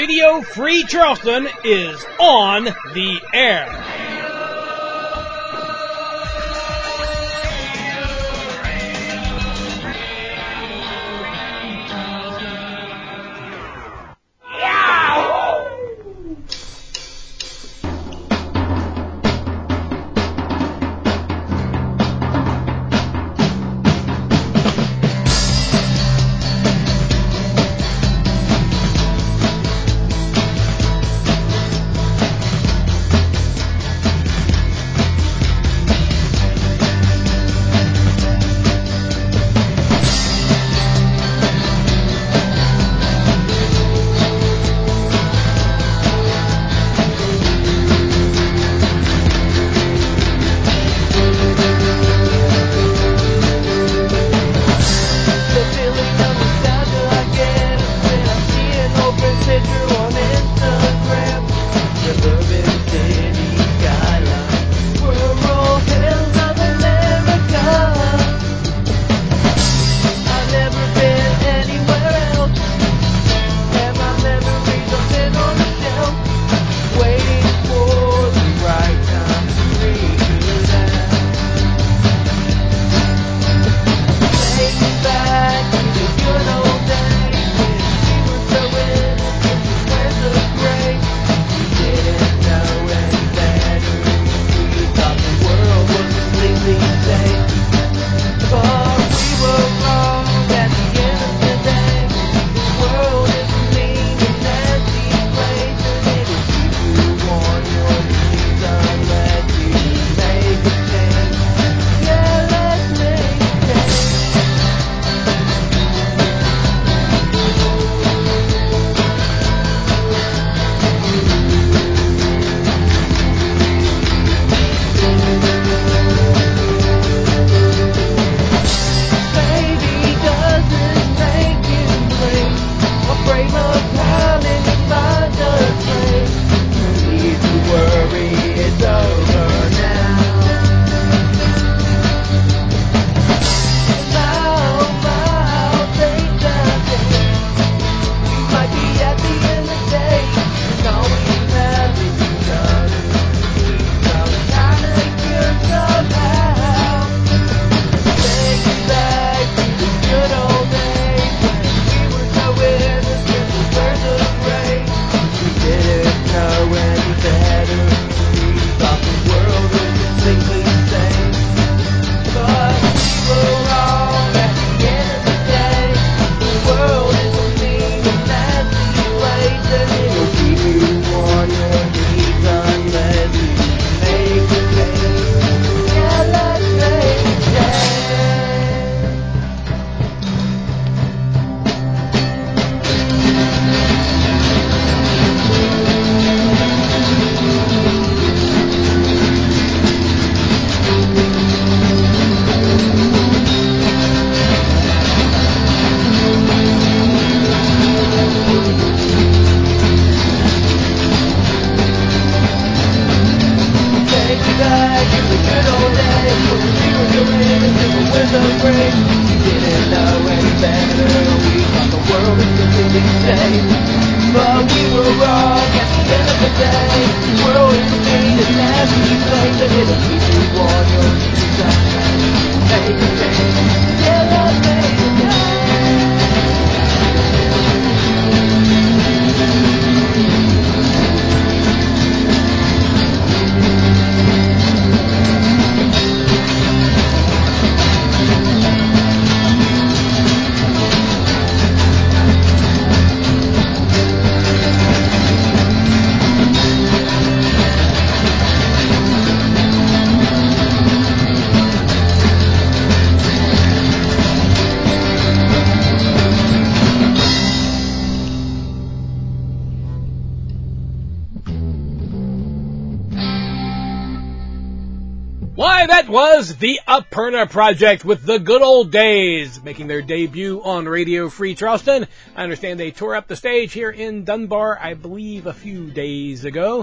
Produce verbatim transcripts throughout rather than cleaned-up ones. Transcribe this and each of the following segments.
Radio Free Charleston is on the air. Why, that was the Aperna Project with The Good Old Days, making their debut on Radio Free Charleston. I understand they tore up the stage here in Dunbar, I believe, a few days ago.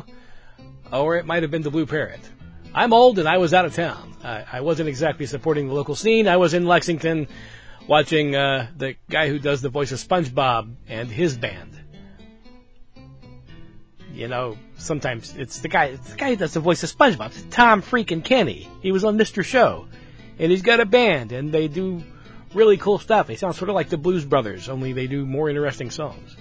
Or it might have been the Blue Parrot. I'm old and I was out of town. I, I wasn't exactly supporting the local scene. I was in Lexington watching uh, the guy who does the voice of SpongeBob and his band. you know, sometimes it's the guy, it's the guy that does the voice of SpongeBob, it's Tom freaking Kenny. He was on Mister Show, and he's got a band, and they do really cool stuff. They sound sort of like the Blues Brothers, only they do more interesting songs.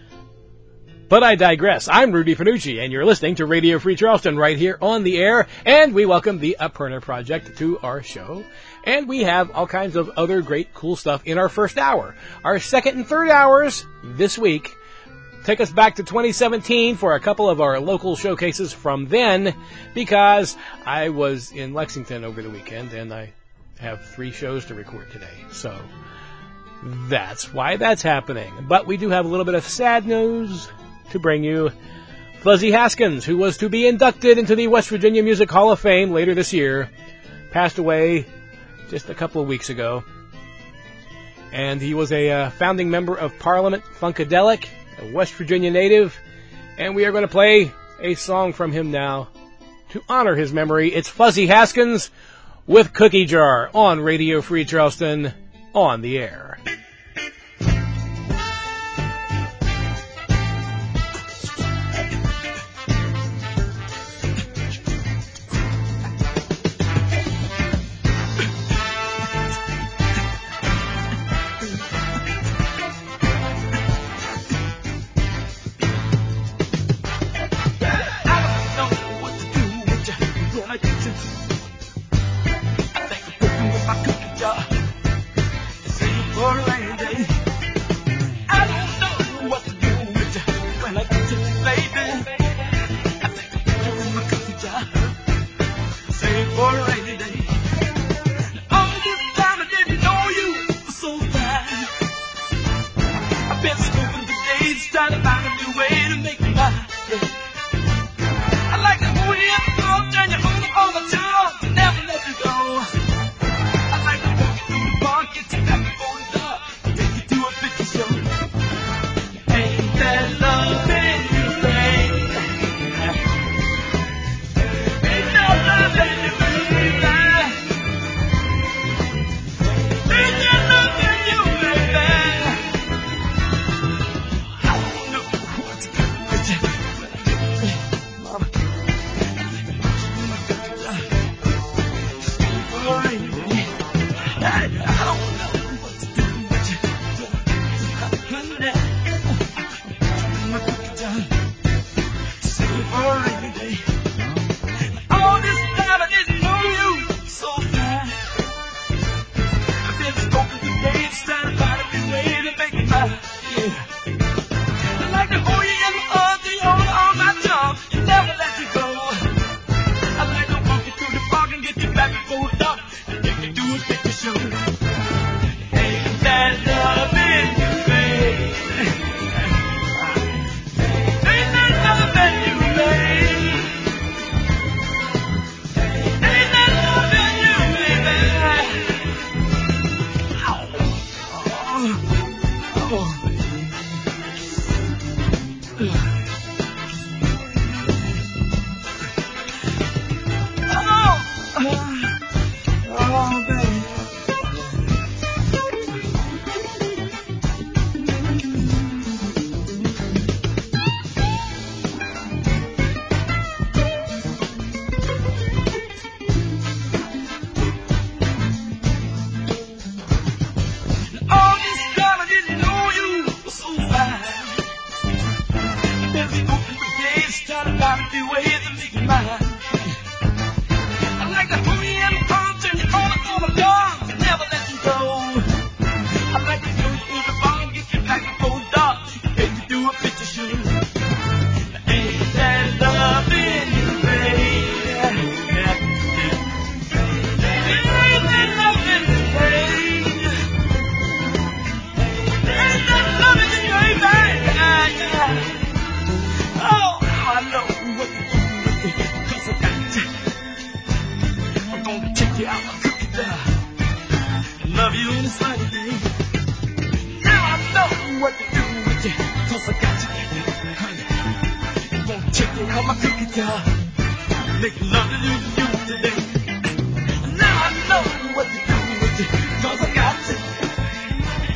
But I digress. I'm Rudy Panucci, and you're listening to Radio Free Charleston right here on the air, and we welcome the Upperner Project to our show. And we have all kinds of other great cool stuff in our first hour. Our second and third hours this week take us back to twenty seventeen for a couple of our local showcases from then, because I was in Lexington over the weekend, and I have three shows to record today. So that's why that's happening. But we do have a little bit of sad news to bring you. Fuzzy Haskins, who was to be inducted into the West Virginia Music Hall of Fame later this year, passed away just a couple of weeks ago. And he was a uh, founding member of Parliament Funkadelic, a West Virginia native. And we are going to play a song from him now to honor his memory. It's Fuzzy Haskins with Cookie Jar on Radio Free Charleston on the air.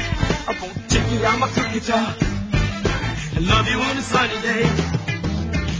I'm a cookie jar. I love you on a sunny day.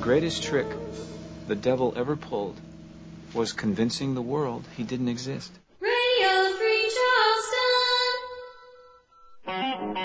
greatest trick the devil ever pulled was convincing the world he didn't exist. Radio Free Charleston.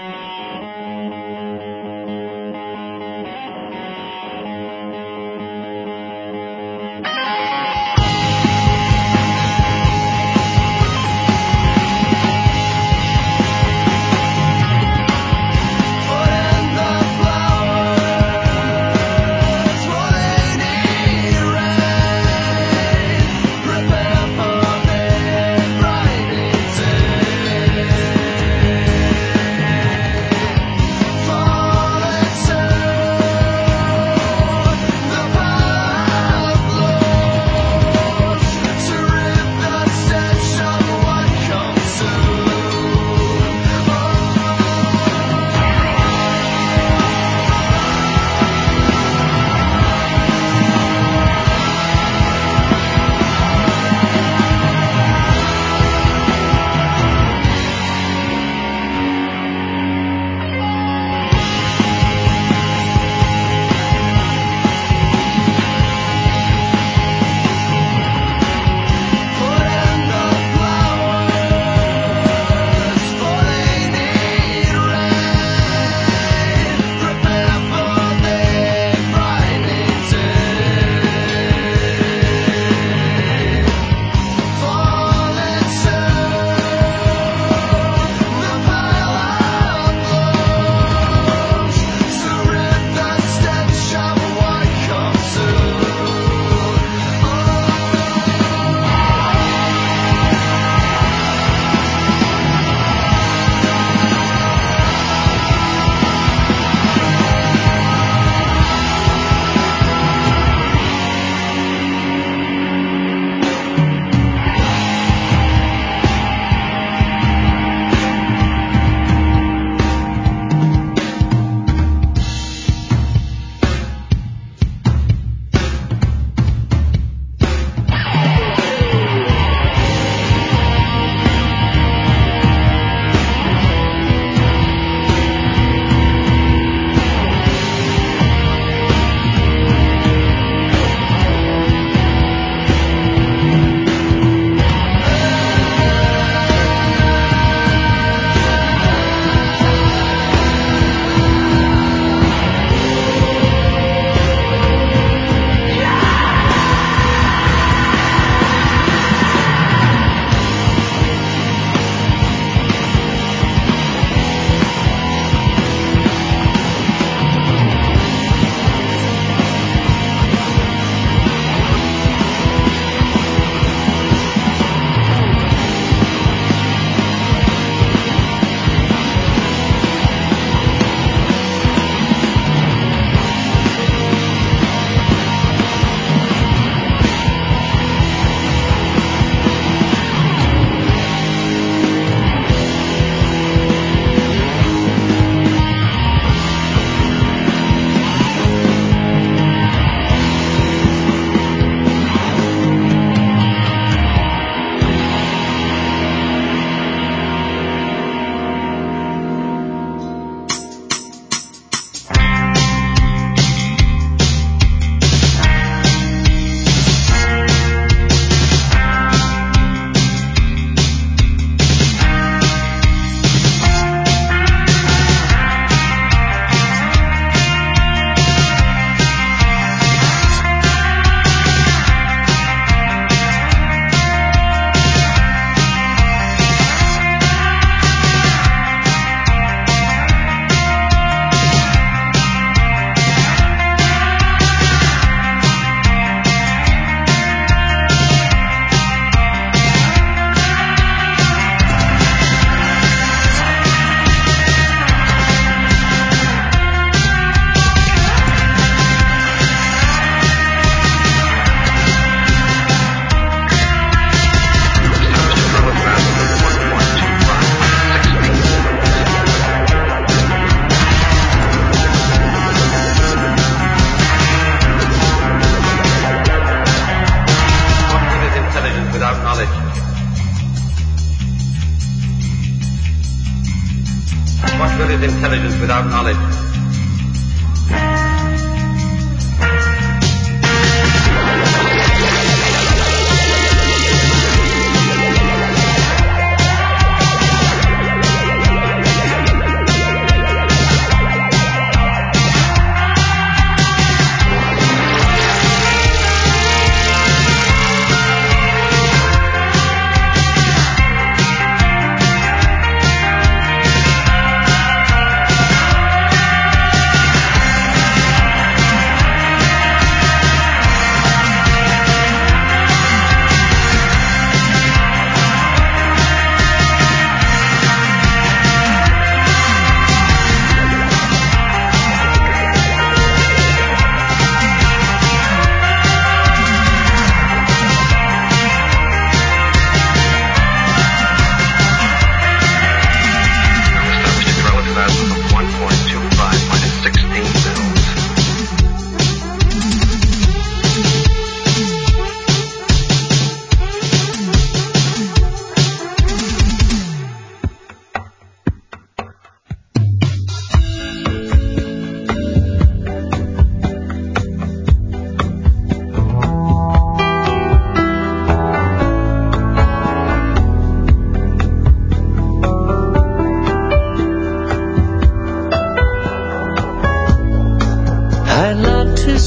What good is intelligence without knowledge?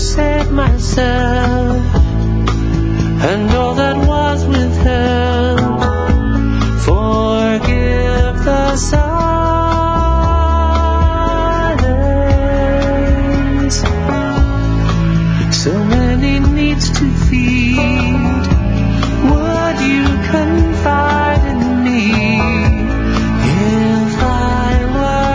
save myself and all that was withheld. Forgive the silence. So many needs to feed. Would you confide in me if I were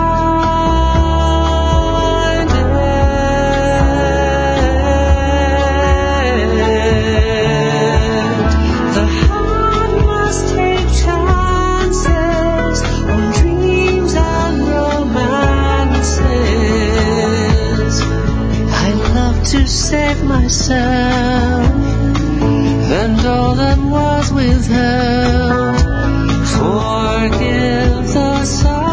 blinded? The heart must take chances on dreams and romances. I love to save myself and all that was withheld. Forgive the silence.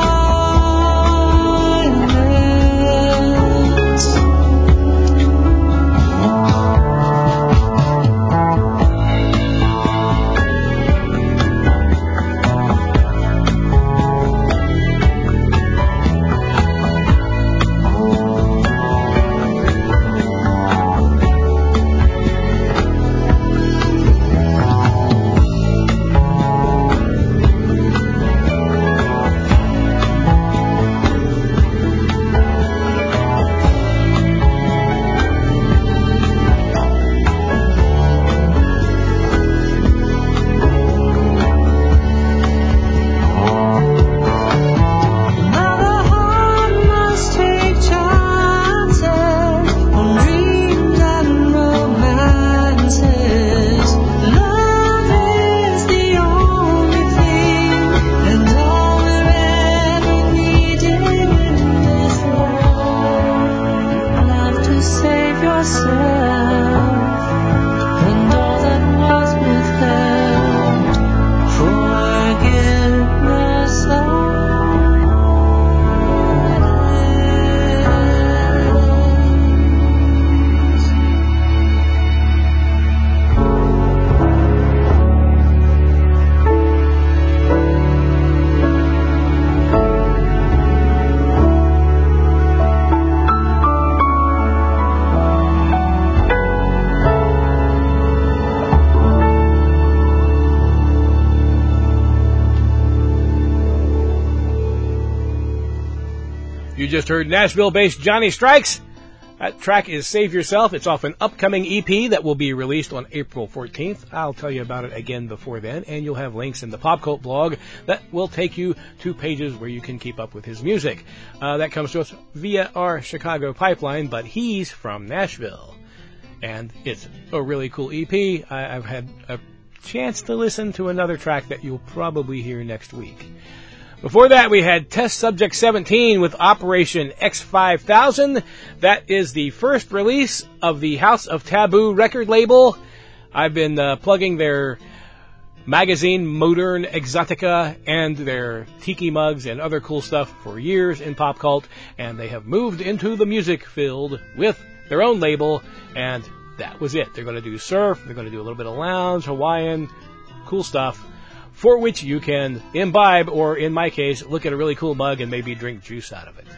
You just heard Nashville-based Johnny Strikes. That track is Save Yourself. It's off an upcoming E P that will be released on April fourteenth. I'll tell you about it again before then, and you'll have links in the Pop Cult blog that will take you to pages where you can keep up with his music. Uh, that comes to us via our Chicago pipeline, but he's from Nashville. And it's a really cool E P. I, I've had a chance to listen to another track that you'll probably hear next week. Before that, we had Test Subject seventeen with Operation X five thousand. That is the first release of the House of Taboo record label. I've been uh, plugging their magazine, Modern Exotica, and their tiki mugs and other cool stuff for years in Pop Cult, and they have moved into the music field with their own label, and that was it. They're going to do surf, they're going to do a little bit of lounge, Hawaiian, cool stuff, for which you can imbibe, or in my case, look at a really cool mug and maybe drink juice out of it.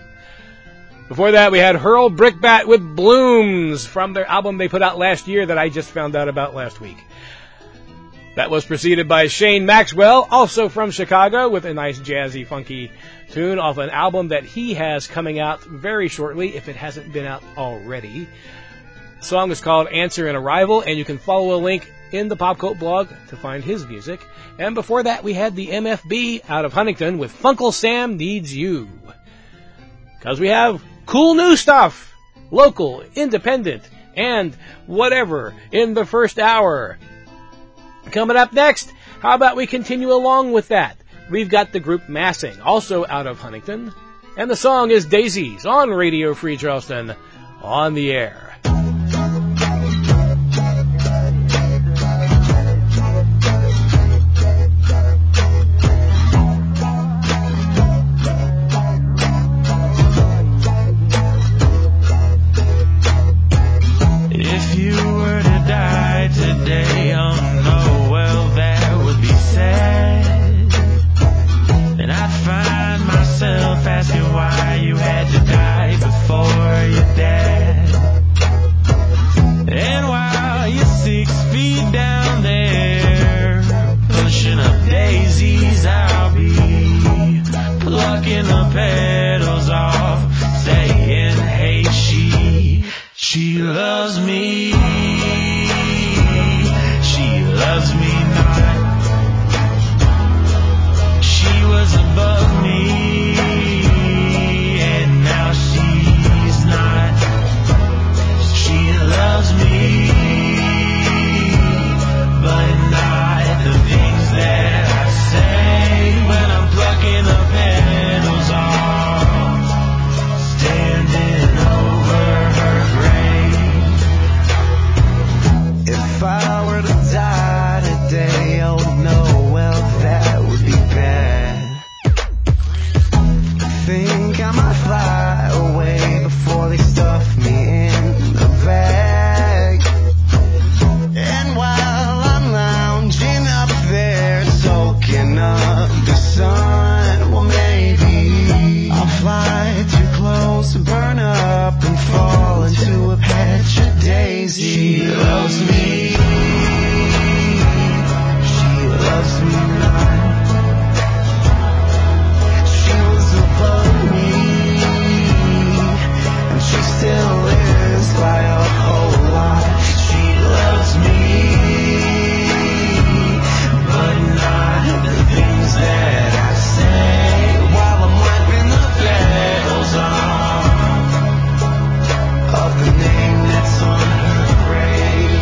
Before that, we had Hurl Brickbat with Blooms from their album they put out last year that I just found out about last week. That was preceded by Shane Maxwell, also from Chicago, with a nice jazzy, funky tune off an album that he has coming out very shortly, if it hasn't been out already. The song is called Answer and Arrival, and you can follow a link in the Pop Cult blog to find his music. And before that, we had the M F B out of Huntington with Funkle Sam Needs You. Because we have cool new stuff, local, independent, and whatever in the first hour. Coming up next, how about we continue along with that? We've got the group Massing, also out of Huntington, and the song is Daisies on Radio Free Charleston, on the air. Asking why you had to die before your dad. She loves me. She loves me not. She was above me, and now she's not. She loves me, but not the things that I say when I'm plucking the petals off, standing over her grave. If I were to die today, I would know, well, that would be bad. I think I might fly away before they stuff me in a bag. And while I'm lounging up there, soaking up the sun, well, maybe I'll fly too close to burn up and fall into a patch of daisies. She loves me. She loves me not. She was above me, and she still is by a whole lot. She loves me, but not the things that I say while I'm wiping the petals off of the name that's on her grave.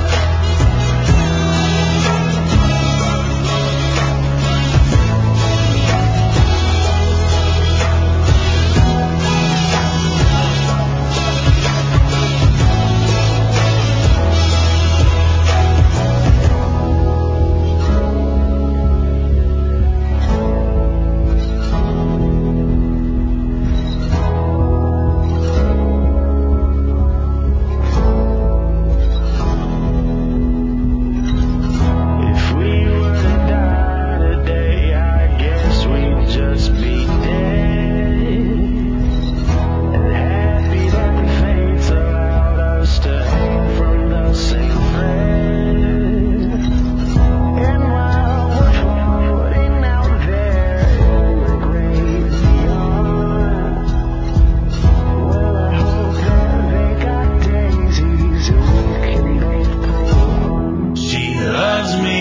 If we were to die today, I guess we'd just be dead. And happy that the fates allowed us to hang from the same thread. And while we're floating out there in the great beyond, well, I hope that they got daisies and we can both pull on. She loves me.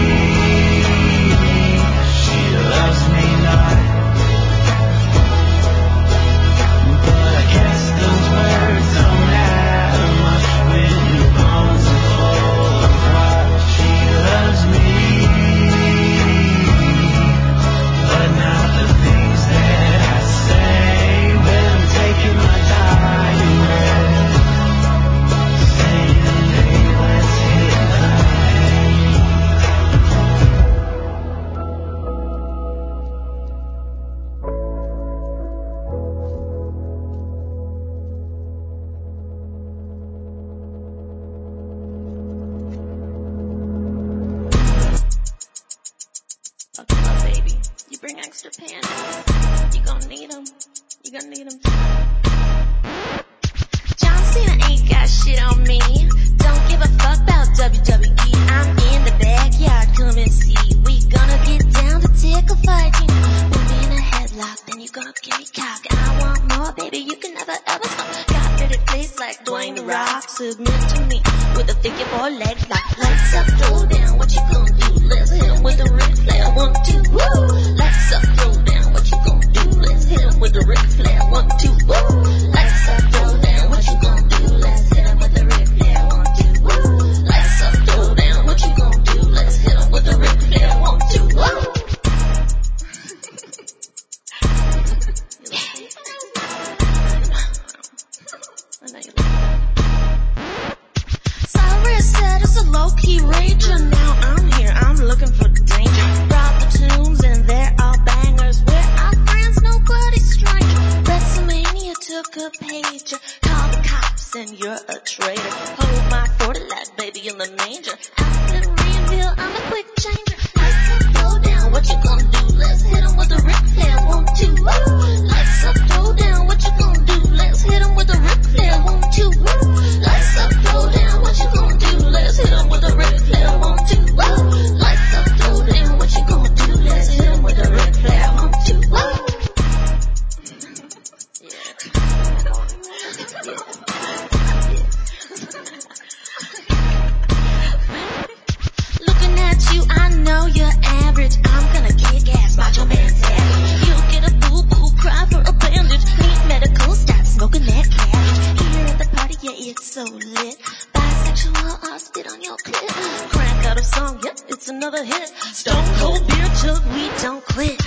She loves me not. But I guess those words don't matter much when your bones are full of rot. She loves me, but not the things that I say when I'm taking my dying breath, saying, hey, let's hit the hay. Buckle up, baby. You bring extra pants. You gon' need 'em. You gon' need 'em. John Cena ain't got shit on me. Don't give a fuck about W W E. I'm in the backyard, come and see. We gonna get down to tickle fighting. Put me in a headlock, then you gonna give me cock. And I want more, baby, you can never ever stop. Got pretty face like Dwayne The Rock. Submit to me with a figure four leg lock. Lights up, throw down, what you gonna do? Let's hit 'em with the Ric Flair, one, two, woo! Lights up, throw down, what you gonna do? Let's hit 'em with the Ric Flair, one, two, woo! Lights up, throw down, what you gonna do? Let's hit 'em with the Ric Flair, one, two, woo! Lights up, throw down, what you gonna do? Let's hit 'em with the Ric Flair, one, two, woo! I know you like that. Cyrus said it's a low-key rager. Now I'm here, I'm looking for danger. Brought the tunes and they're all bangers. We're our friends, nobody's stranger. WrestleMania took a pager. Call the cops and you're a traitor. Hold my forty like baby in the manger. Outfit reveal, I'm a quick changer. Lights up, throw down, what you gonna do? Let's hit 'em with the Ric Flair, one, two, woo! Lights up, throw down, what you gonna do? Let's hit 'em with the Ric Flair, one, two, woo! Lights up, throw down, what you gonna do? Let's hit 'em with the Ric Flair, one, two, woo! Lights up, throw down, what you gonna do? Let's hit 'em with the Ric Flair, one, two, woo! Yeah. Yeah. so lit. Bisexual, I'll spit on your clit. Crank out a song, yep, it's another hit. Stone cold beer chug, we don't quit.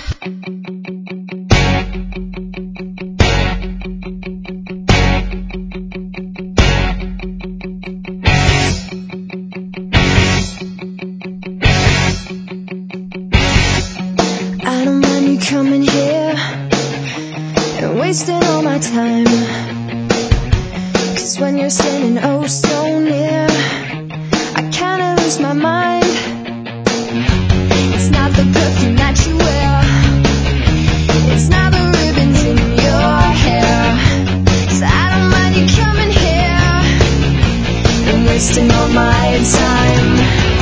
I don't mind you coming here and wasting all my time. Cause when you're standing oh so near, I kinda lose my mind. It's not the perfume that you wear, it's not the ribbons in your hair. So I don't mind you coming here and wasting all my time.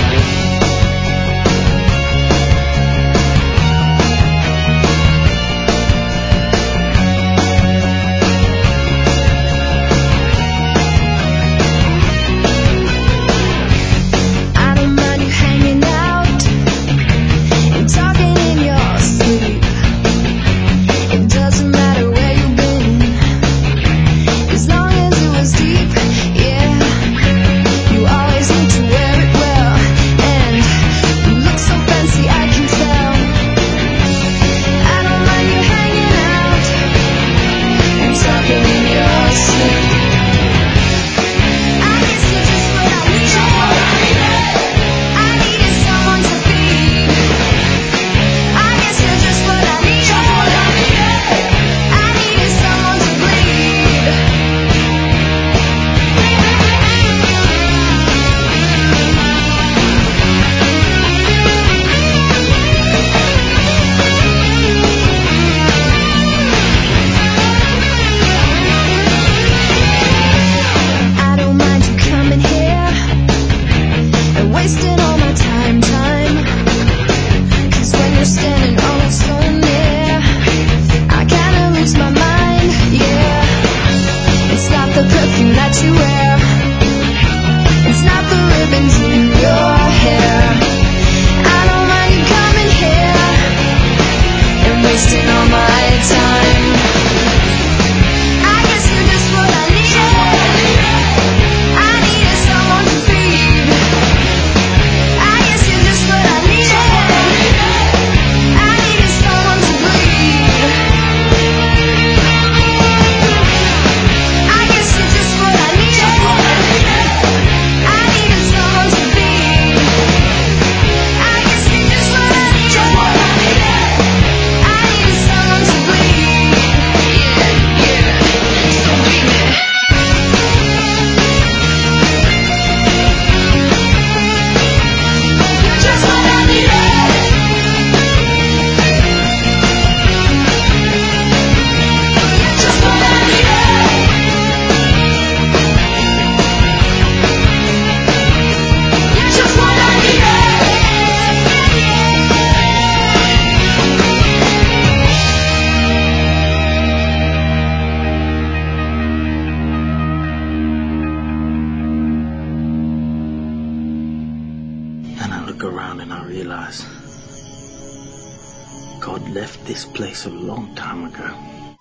A long time ago.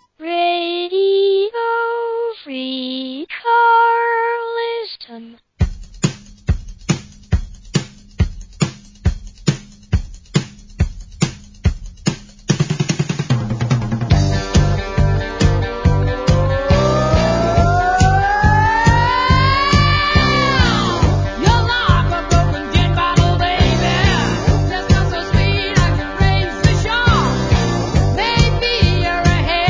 Radio Free Charleston. Maybe you're a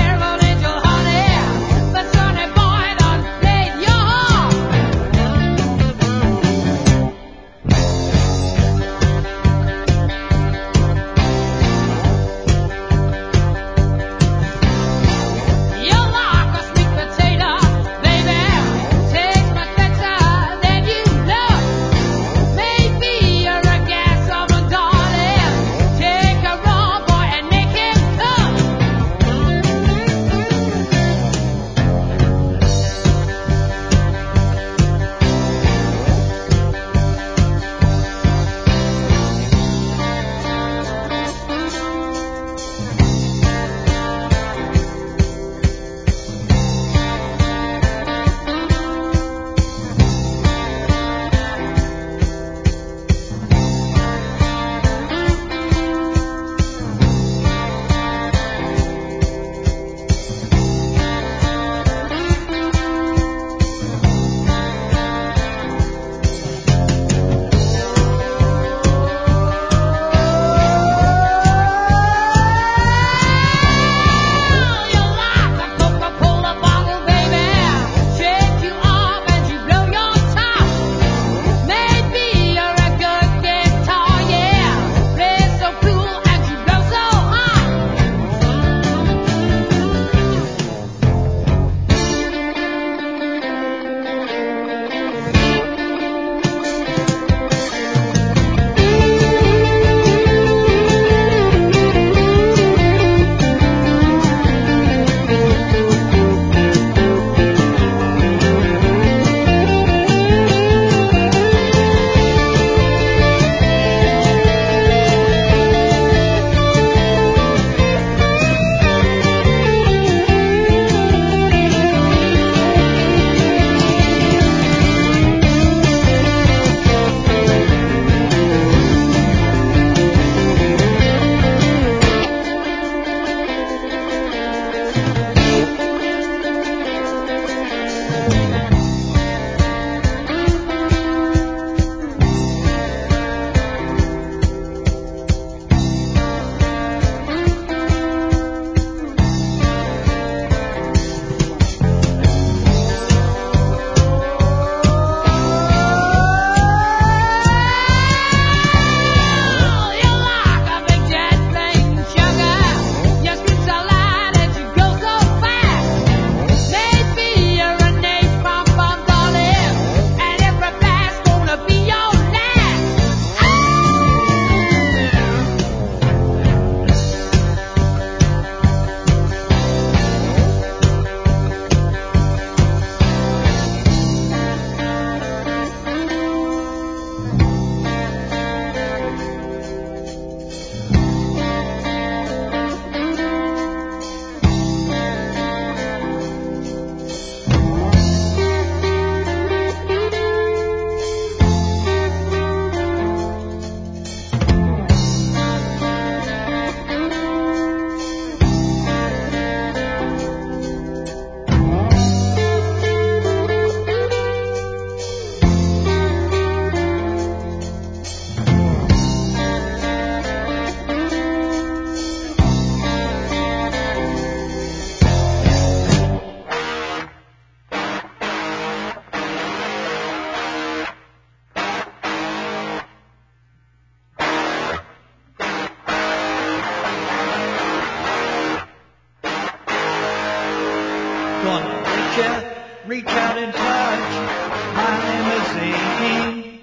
you reach out and touch my limousine.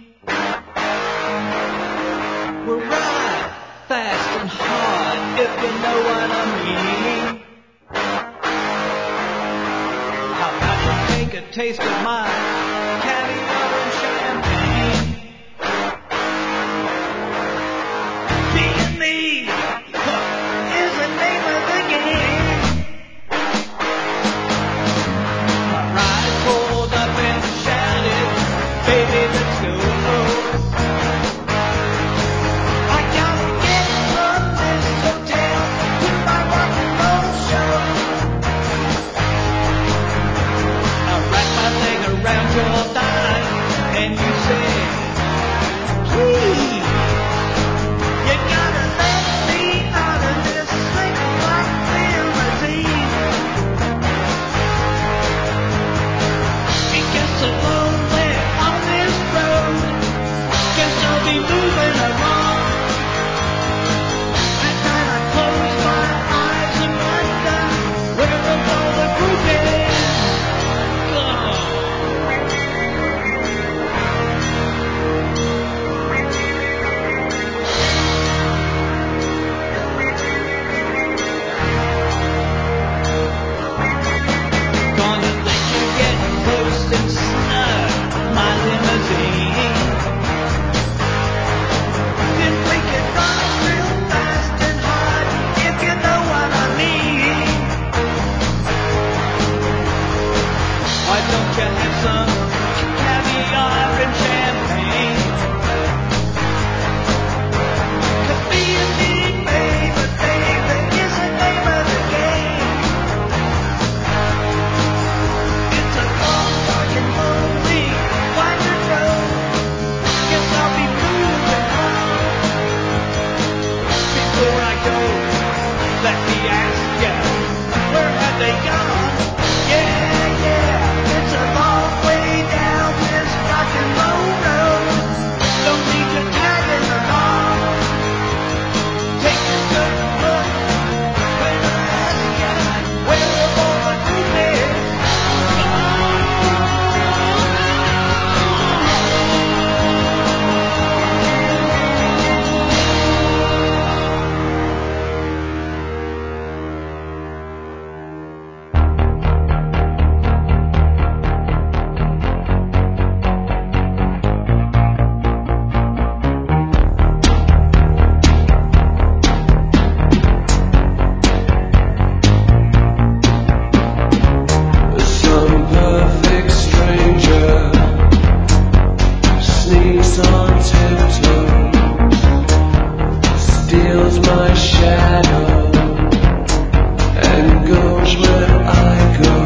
We'll ride fast and hard, if you know what I mean. How about you take a taste of my caviar and champagne? Being me huh, is the name of the game. My ride pulled up and shouted, baby, let's go. I gotta get from this hotel to my rock and roll show. I wrap my leg around your thigh and you say, please, you gotta let me out of this single-block limousine. It gets so lonely on this road. Guess I'll be moving along. At night I close my eyes and wonder where have all the groupies gone? Gonna let you get close and snug my limousine. Then we can ride real fast and hard, if you know what I mean. Why don't you have some caviar and champagne? 'Cause being me, baby, baby, is the name of the game. It's a long, dark and lonely, winding road. Guess I'll be moving on. Before I go, let me ask ya, where have they gone? Yeah, yeah, it's a long way down this rock and roll road. Don't need you tagging along. Take a good look when I ask ya, where have all the groupies Some perfect stranger sneaks on tiptoe, steals my shadow, and goes where I go.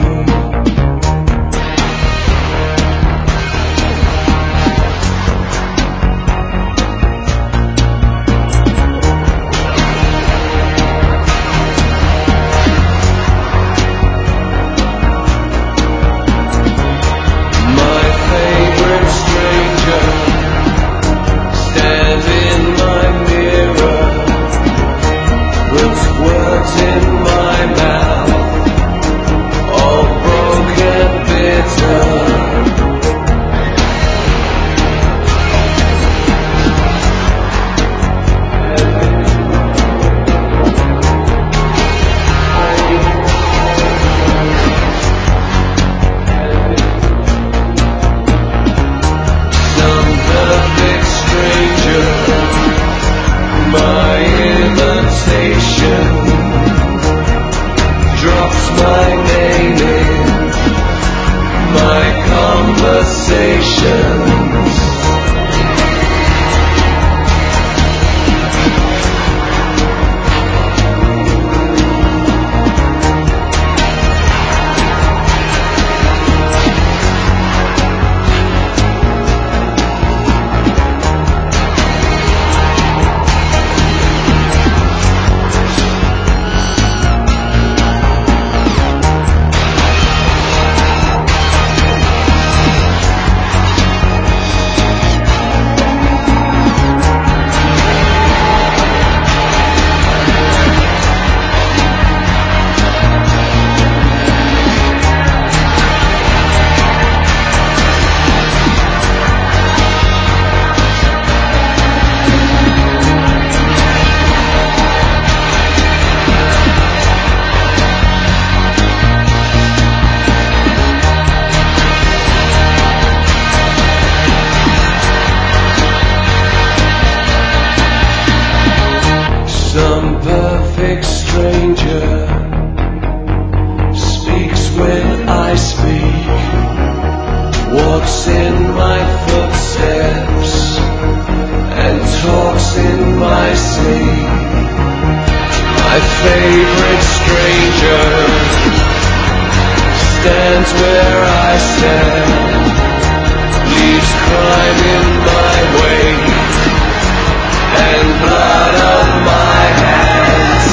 My favorite stranger stands in my mirror, puts words in my mouth, all broken, bitter. Some perfect stranger, my imitation, drops my name in my conversations. I speak, walks in my footsteps, and talks in my sleep. My favorite stranger stands where I stand, leaves crime in my wake, and blood on my hands.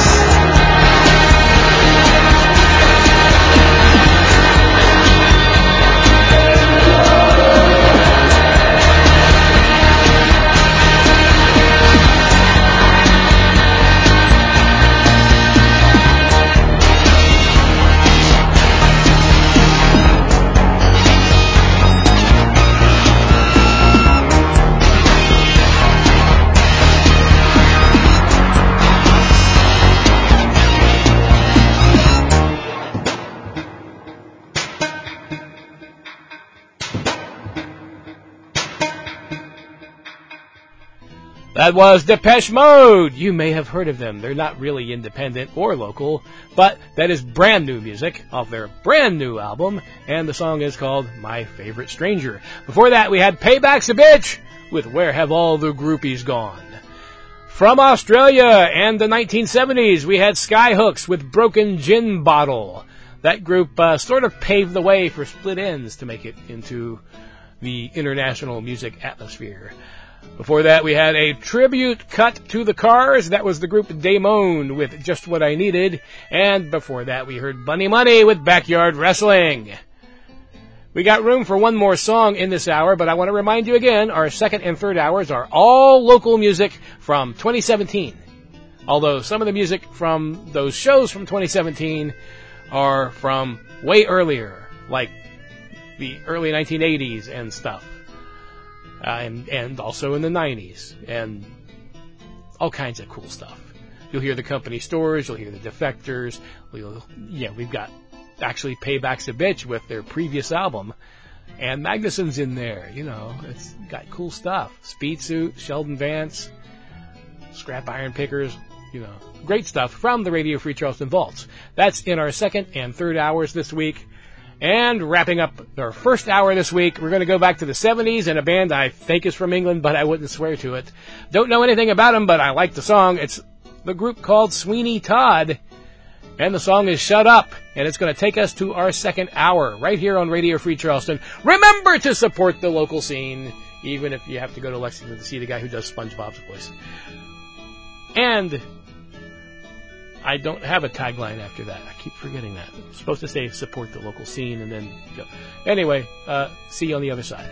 That was Depeche Mode. You may have heard of them. They're not really independent or local, but that is brand new music off their brand new album, and the song is called My Favorite Stranger. Before that, we had Payback's a Bitch with Where Have All the Groupies Gone? From Australia and the nineteen seventies, we had Skyhooks with Broken Gin Bottle. That group uh, sort of paved the way for Split Enz to make it into the international music atmosphere. Before that, we had a tribute cut to the Cars. That was the group Damone with Just What I Needed. And before that, we heard Bunny Money with Backyard Wrestling. We got room for one more song in this hour, but I want to remind you again, our second and third hours are all local music from twenty seventeen. Although some of the music from those shows from twenty seventeen are from way earlier, like the early nineteen eighties and stuff. Uh, and, and also in the nineties, and all kinds of cool stuff. You'll hear the company stores, you'll hear the Defectors, we'll, yeah, we've got actually Payback's a Bitch with their previous album, and Magnuson's in there, you know, it's got cool stuff. Speed Suit, Sheldon Vance, Scrap Iron Pickers, you know, great stuff from the Radio Free Charleston Vaults. That's in our second and third hours this week. And wrapping up our first hour this week, we're going to go back to the seventies and a band I think is from England, but I wouldn't swear to it. Don't know anything about them, but I like the song. It's the group called Sweeney Todd, and the song is Shut Up, and it's going to take us to our second hour right here on Radio Free Charleston. Remember to support the local scene, even if you have to go to Lexington to see the guy who does SpongeBob's voice. And I don't have a tagline after that. I keep forgetting that. I'm supposed to say support the local scene and then go. Anyway, uh, see you on the other side.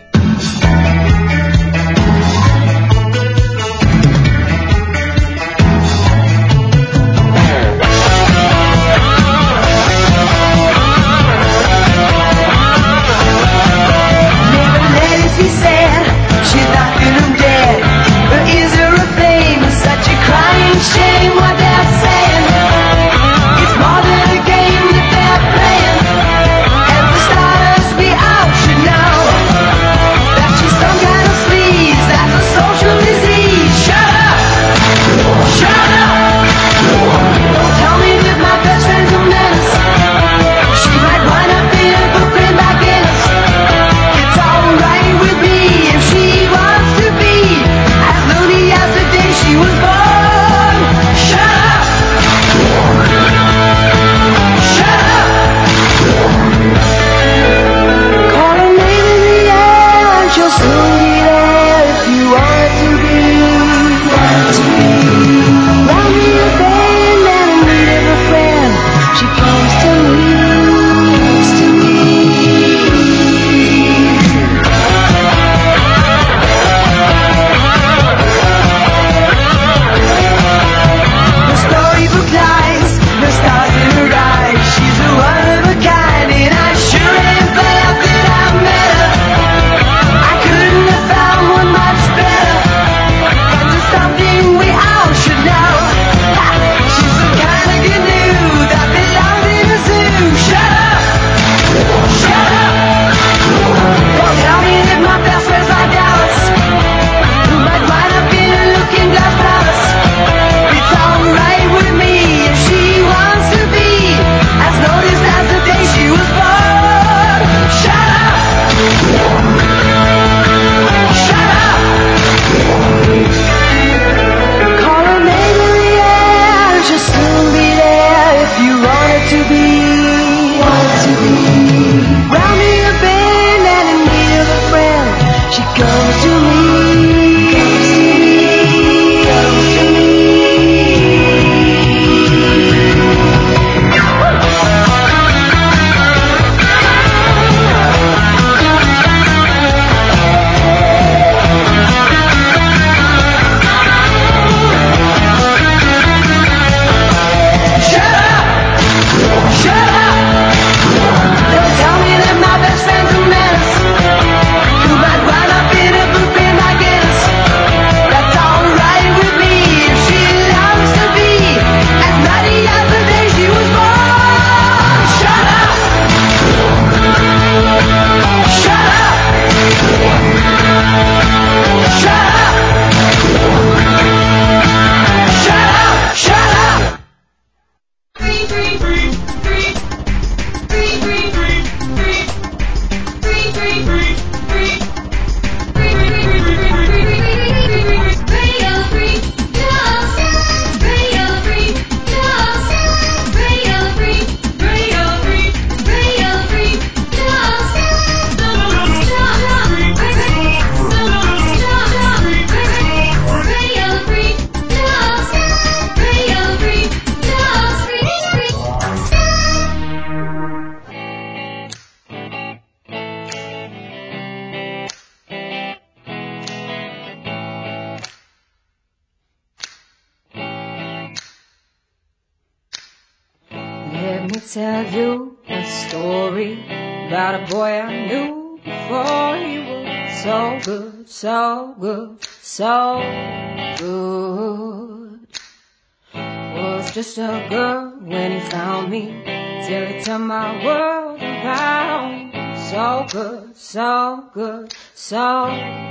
Never let it be said she's not feeling dead. But is there a fame, such a crying shame what they're saying? It's more than a game that they're playing. And for starters, we all should know that she's Let me tell you a story about a boy I knew before he was so good, so good, so good. Was just a girl when he found me, till he turned my world around. So good, so good, so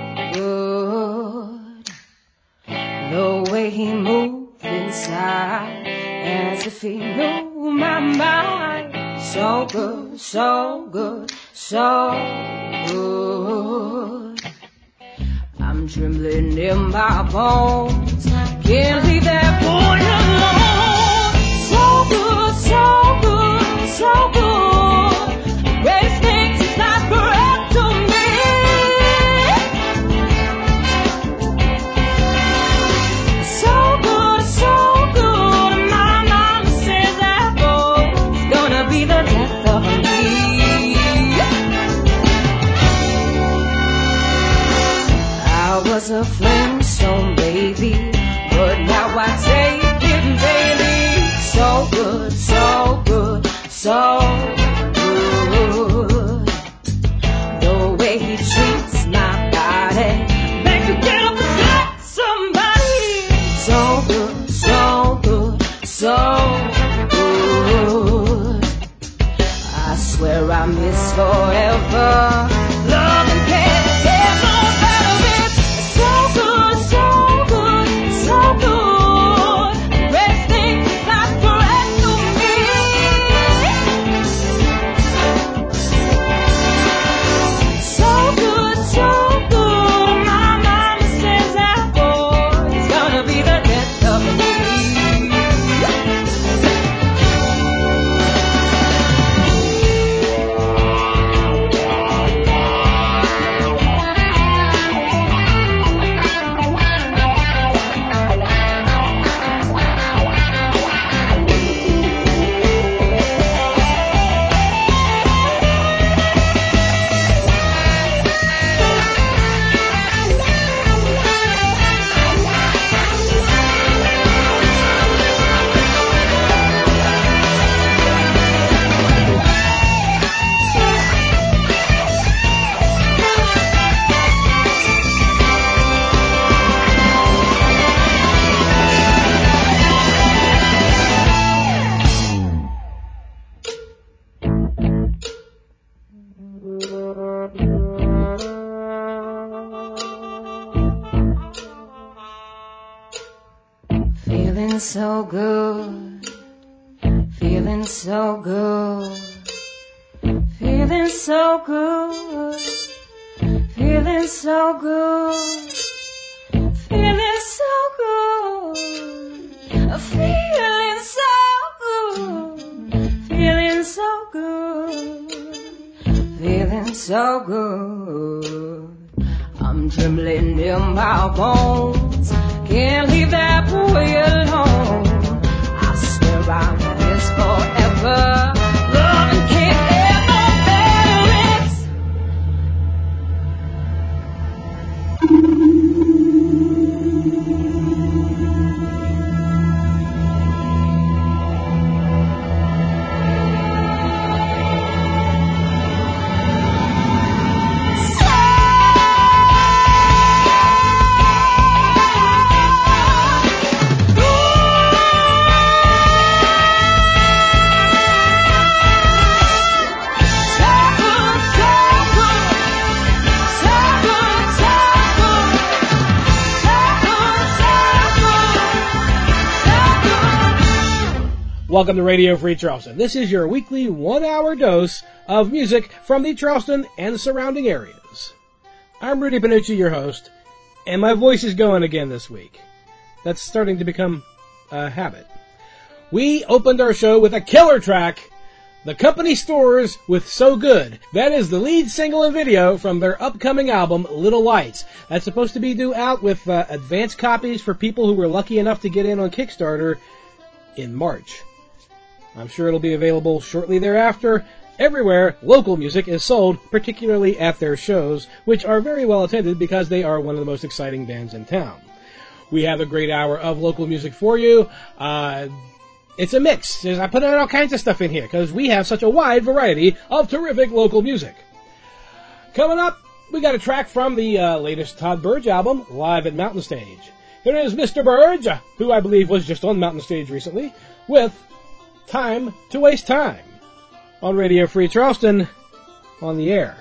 good. The way he moved inside, as if he knew my mind. So good, so good, so good. I'm trembling in my bones, can't leave that boy alone. So good, so good, so good. Greatest things he's not forever to me. So good, so good. My mama says that boy's gonna be the death of me. I was a flintstone baby, but now I take it daily. So good, so good, so good. The way he treats my body makes me get up and slap somebody. So good, so good, so good. I swear I miss forever. Love and care, there's no better than so good, so good, so good. Greatest thing is not forever to me. So good, so good. My mama says that boy's gonna be the death of me. Feeling so good, feeling so good, feeling so good, feeling so good, feeling so good, feeling so good, feeling so good, feeling so good. I'm trembling in my bones, can't leave that boy alone. I swear I'm this forever. Love and can't ever better it. Welcome to Radio Free Charleston. This is your weekly one-hour dose of music from the Charleston and surrounding areas. I'm Rudy Panucci, your host, and my voice is going again this week. That's starting to become a habit. We opened our show with a killer track, The Company Stores with So Good. That is the lead single and video from their upcoming album, Little Lights. That's supposed to be due out with uh, advance copies for people who were lucky enough to get in on Kickstarter in March. I'm sure it'll be available shortly thereafter. Everywhere local music is sold, particularly at their shows, which are very well attended because they are one of the most exciting bands in town. We have a great hour of local music for you. Uh, It's a mix. There's, I put in all kinds of stuff in here because we have such a wide variety of terrific local music. Coming up, we got a track from the uh, latest Todd Burge album, Live at Mountain Stage. Here is Mister Burge, who I believe was just on Mountain Stage recently, with Time to Waste Time on Radio Free Charleston on the air.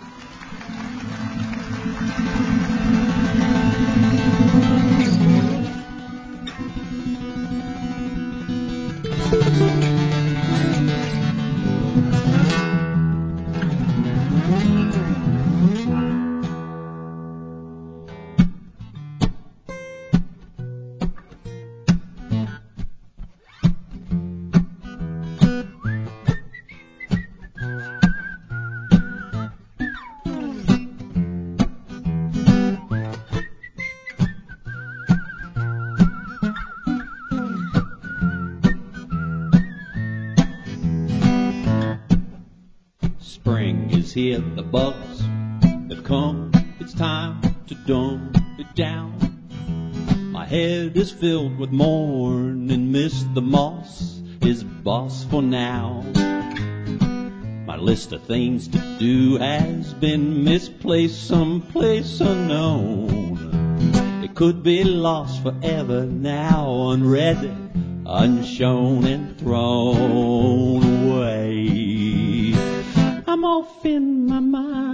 Here the bugs have come, it's time to dump it down. My head is filled with morning mist, the moss is boss for now. My list of things to do has been misplaced someplace unknown. It could be lost forever now, unread, unshown and thrown away. I'm off in my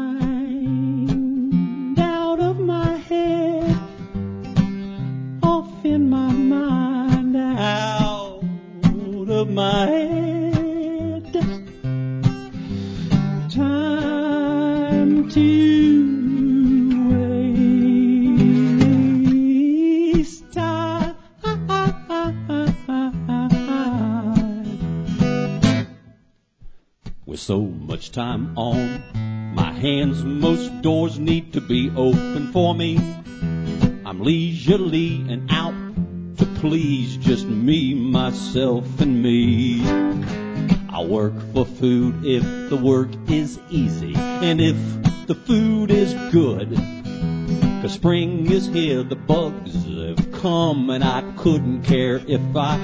mind, out of my head, off in my mind, out of my head. Time to waste time. With so much time on my hands, most doors need to be open for me. I'm leisurely and out to please just me, myself, and me. I work for food if the work is easy and if the food is good. 'Cause spring is here, the bugs have come, and I couldn't care if I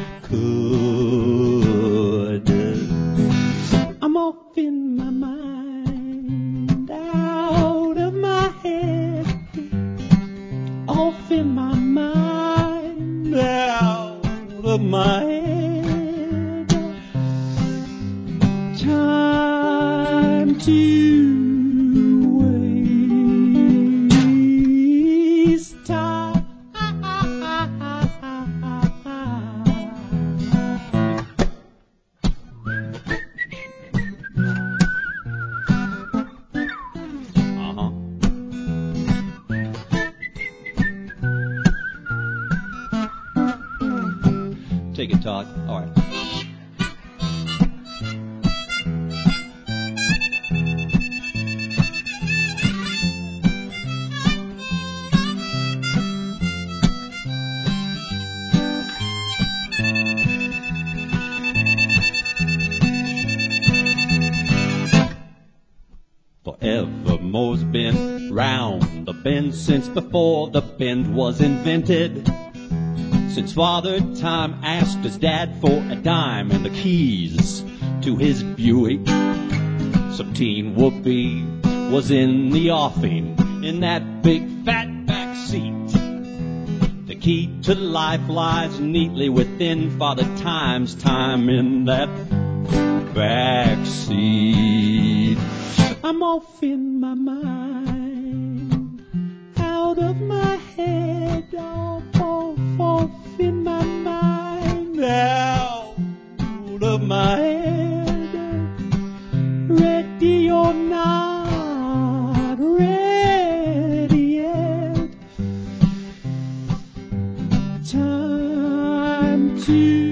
could. I'm off in my mind, out of my head, off in my mind, out of my head. Time to waste time. Take it, Todd. All right. Forevermore's been round the bend since before the bend was invented. Since Father Time asked his dad for a dime and the keys to his Buick, some teen whoopee was in the offing in that big fat back seat. The key to life lies neatly within Father Time's time in that back seat. I'm off in my mind, out of my head, off, off, off in my mind, out of my head. Ready or not ready yet. Time to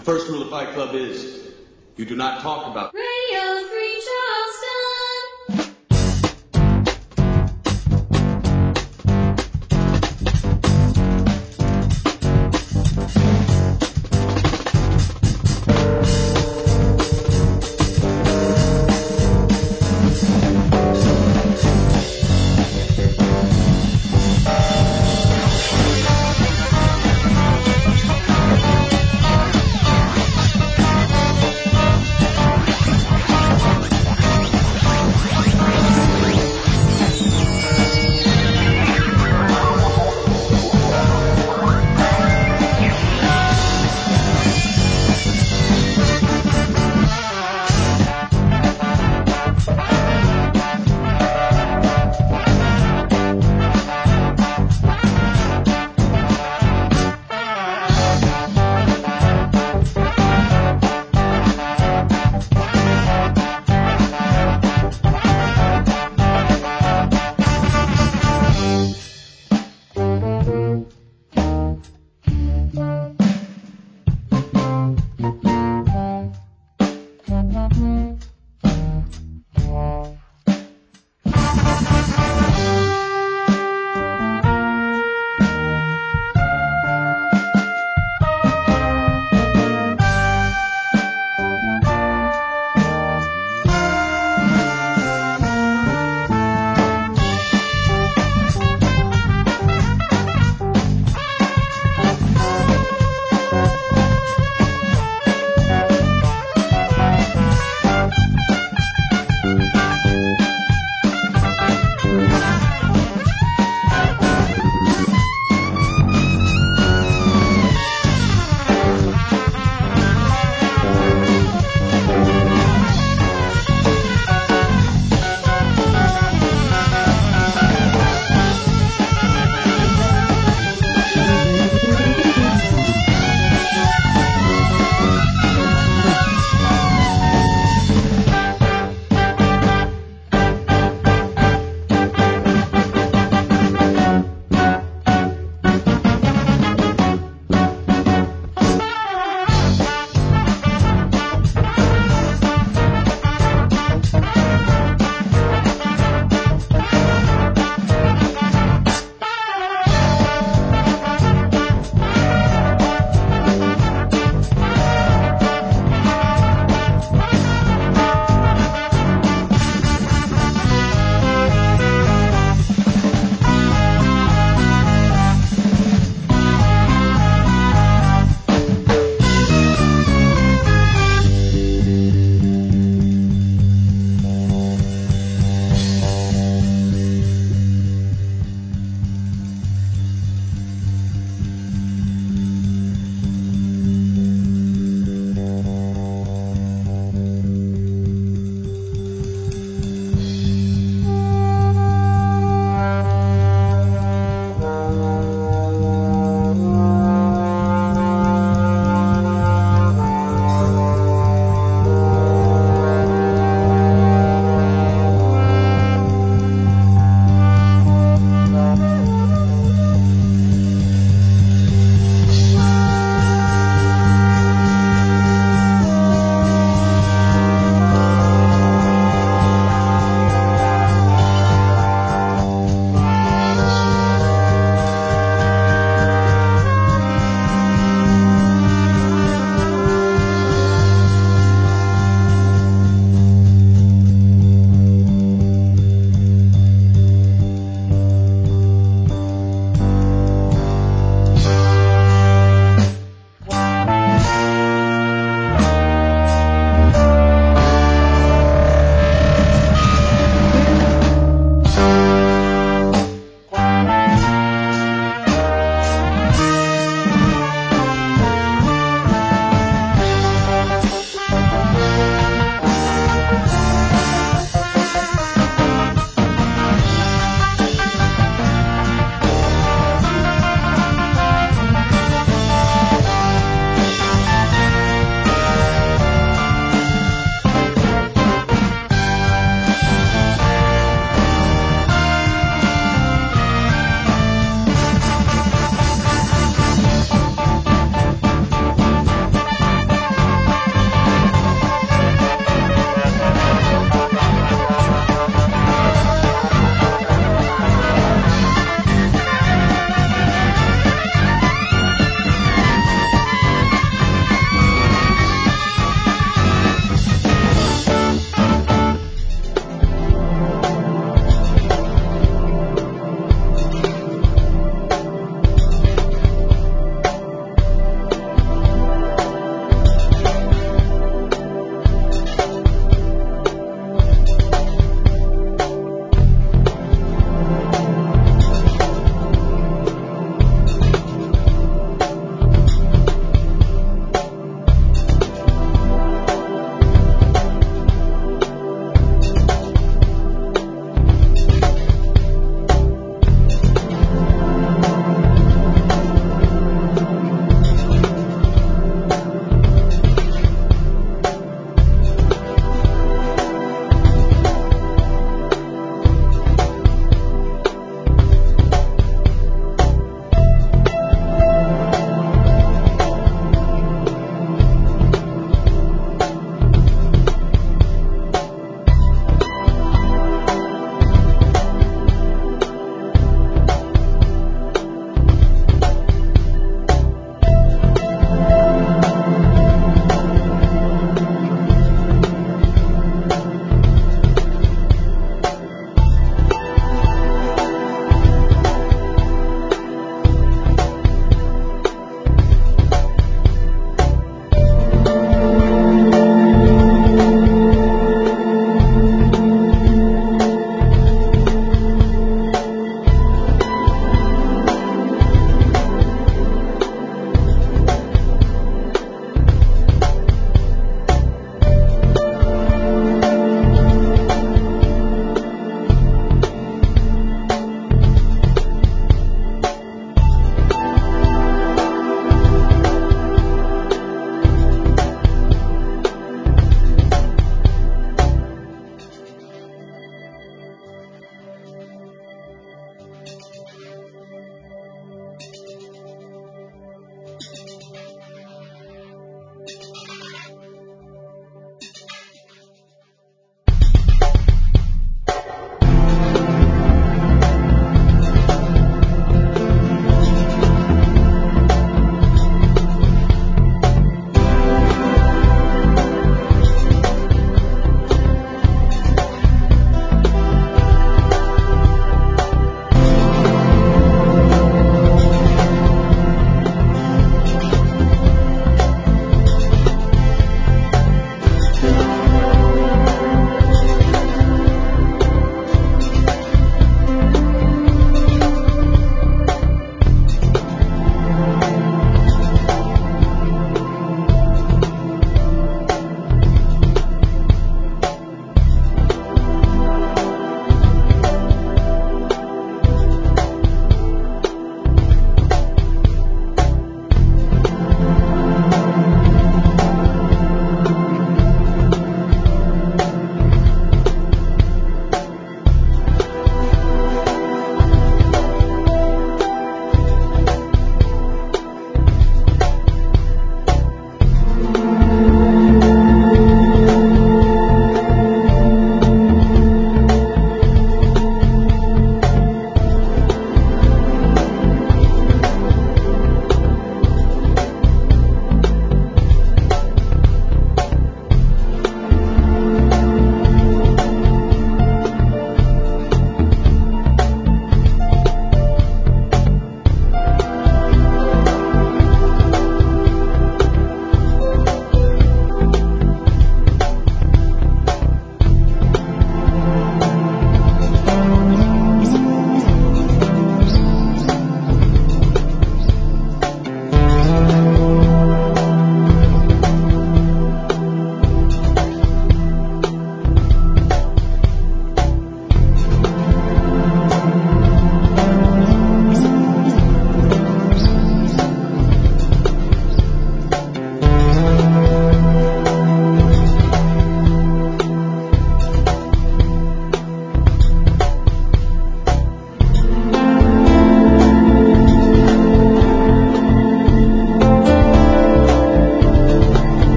The first rule of Fight Club is you do not talk about Radio Free Charleston.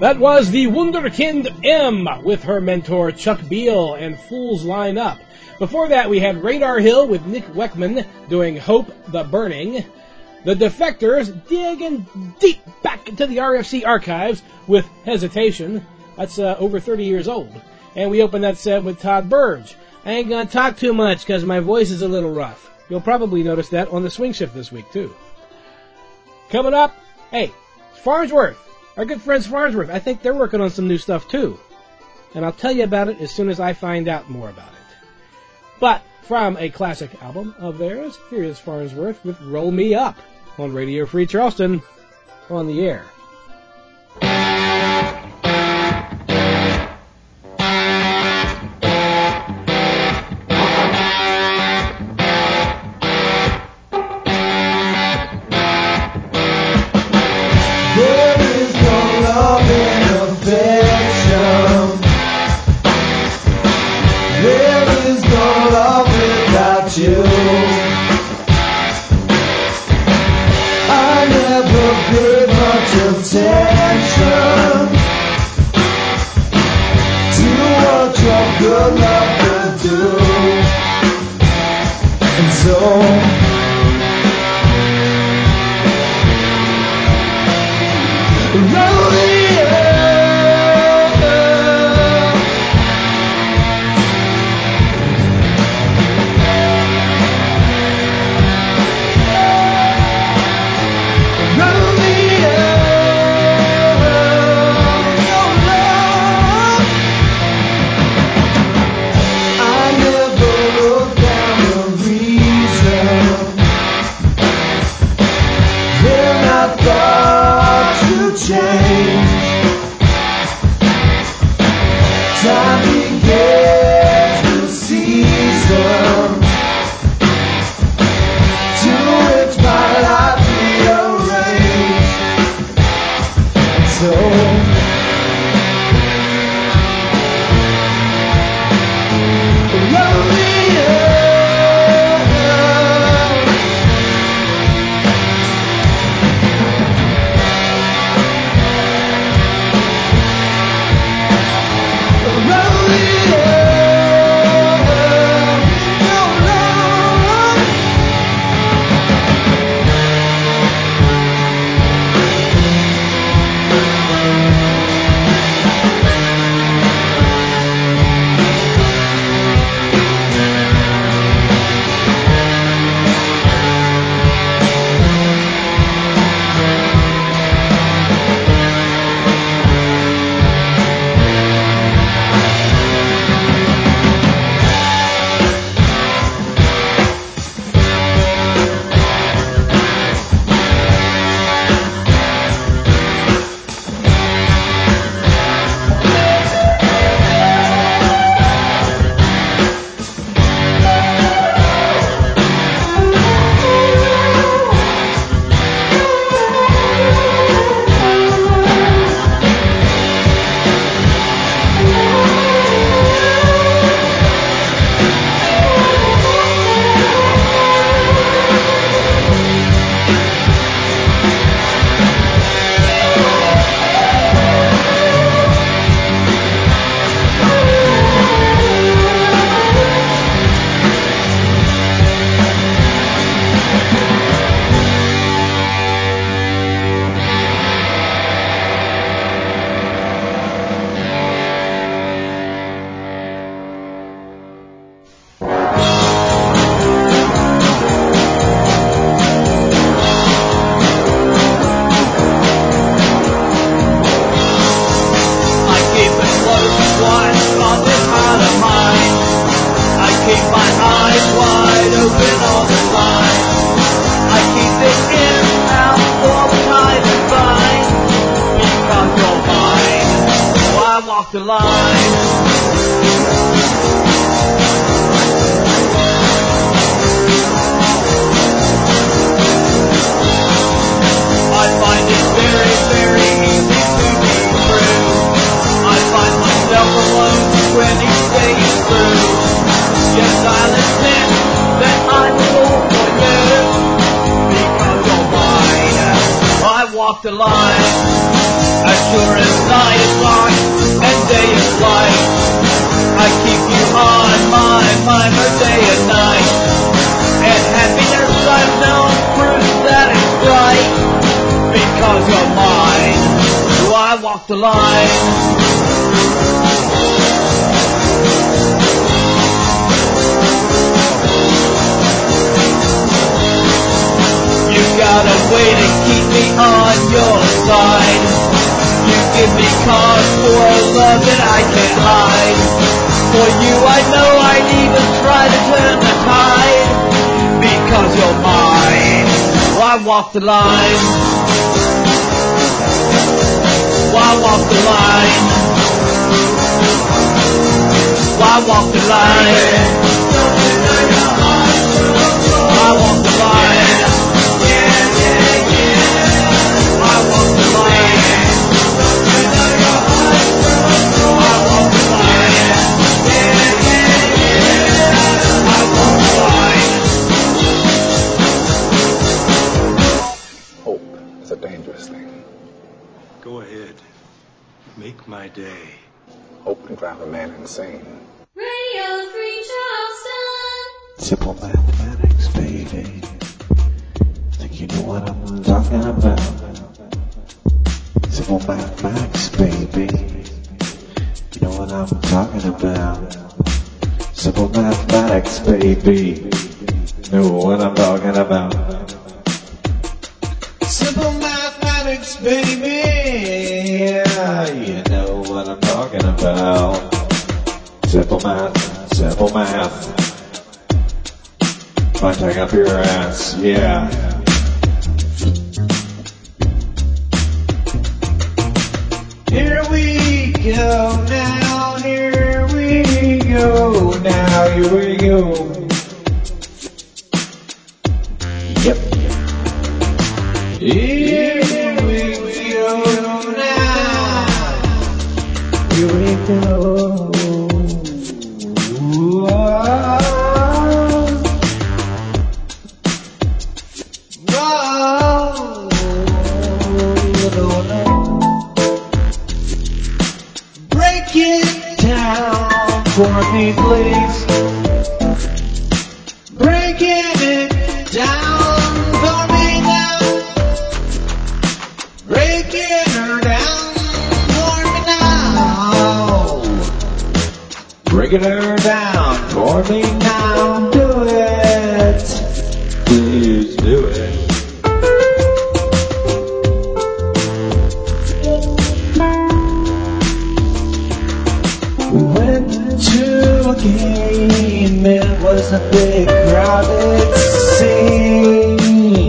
That was the Wunderkind M with her mentor Chuck Beal and Fools Line Up. Before that, we had Radar Hill with Nick Weckman doing Hope the Burning. The Defectors digging deep back into the R F C archives with Hesitation. That's uh, over thirty years old. And we opened that set with Todd Burge. I ain't gonna talk too much because my voice is a little rough. You'll probably notice that on the swing shift this week, too. Coming up, hey, Farnsworth. Our good friends Farnsworth. I think they're working on some new stuff, too. And I'll tell you about it as soon as I find out more about it. But from a classic album of theirs, here is Farnsworth with Roll Me Up on Radio Free Charleston on the air. You. I never paid much attention to what your good love could do, and so roll me up. The line. I find it very, very easy to be true. I find myself alone when each day is through. Yes, I'll admit that I'm a fool for you, because you're mine. I walk the line. As sure as night is long and day is light. I keep you on my mind for day and night. And happiness I've known proves that it's right. Because you're mine, so I walk the line. You got a way to keep me on your side. You give me cause for a love that I can't hide. For you I know I'd even try to turn the tide. Because you're mine, so I walk the line. Why walk the line? Why walk the line? Why walk the line? Yeah, yeah, yeah. Why walk the line? Why walk the line? Yeah, yeah, yeah. Why walk the line? Hope is a dangerous thing. Go ahead. Make my day. Hope can drive a man insane. Radio Free Charleston. Simple mathematics, baby. Think you know what I'm talking about? Simple mathematics, baby. You know what I'm talking about? Simple mathematics, baby. Know what I'm talking about? Simple mathematics, baby. Yeah, you know what I'm talking about. Simple math, simple math. Punching up your ass, yeah. Here we go now, here we go now, here we go. Yep. Here we go now, here we go. Break it down for me, please. Breaking it down for me now. Breaking her down for me now. Breaking her down for me now. Do it. Please do it. We went to a game, it was a big crowded scene.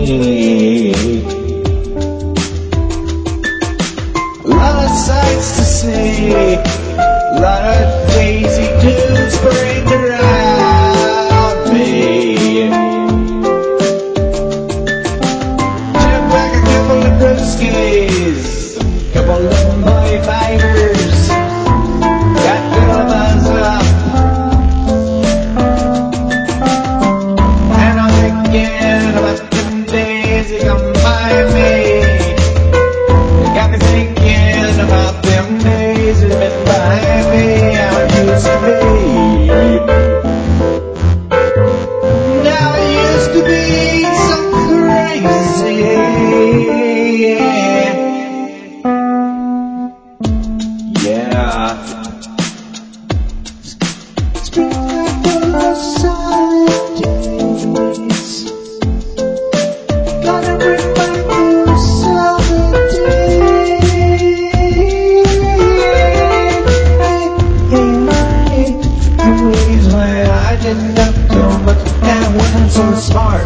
A lot of sights to see, a lot of daisy dudes parade around me. Took back a couple of brewskis, a couple of bloody fighters. Got girl buzz up, and I'm thinking about them days that come by me. It got me thinking about them days that been by me. How it used to be. Now it used to be so crazy. Yeah. So smart.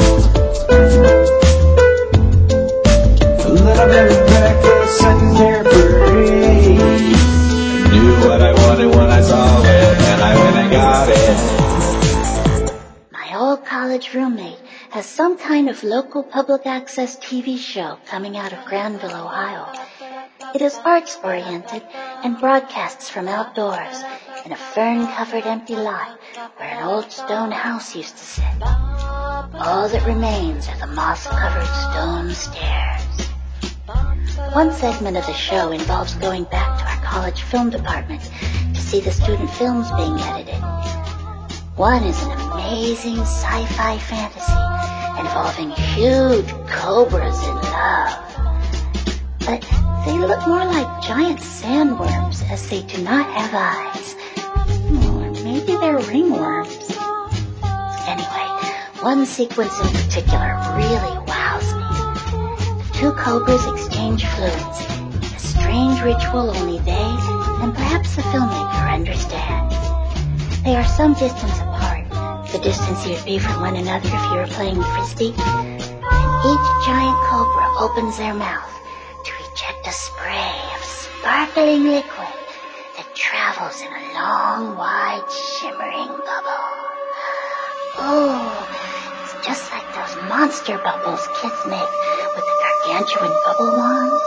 A little bit reckless and carefree. I knew what I wanted when I saw it, and I went and got it. My old college roommate has some kind of local public access T V show coming out of Granville, Ohio. It is arts-oriented and broadcasts from outdoors in a fern-covered empty lot where an old stone house used to sit. All that remains are the moss-covered stone stairs. One segment of the show involves going back to our college film department to see the student films being edited. One is an amazing sci-fi fantasy involving huge cobras in love. But they look more like giant sandworms as they do not have eyes. Or maybe they're ringworms. Anyway, one sequence in particular really wows me. The two cobras exchange fluids. A strange ritual only they and perhaps the filmmaker understand. They are some distance apart, the distance you'd be from one another if you were playing frisbee. And each giant cobra opens their mouth to eject a spray of sparkling liquid that travels in a long, wide, shimmering bubble. Oh, it's just like those monster bubbles kids make with the gargantuan bubble wands.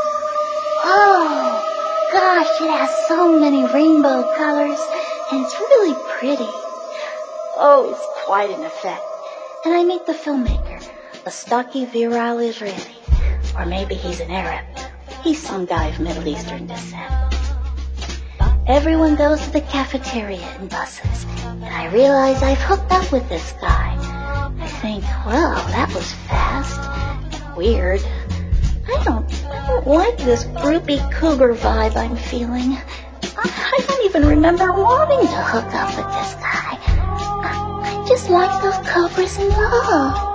Oh, gosh, it has so many rainbow colors, and it's really pretty. Oh, it's quite an effect. And I meet the filmmaker, a stocky, virile Israeli. Or maybe he's an Arab. He's some guy of Middle Eastern descent. Everyone goes to the cafeteria in buses, and I realize I've hooked up with this guy. I think, well, that was fast. Weird. I don't, I don't like this groupie cougar vibe I'm feeling. I, I don't even remember wanting to hook up with this guy. I, I just like those cobras in love.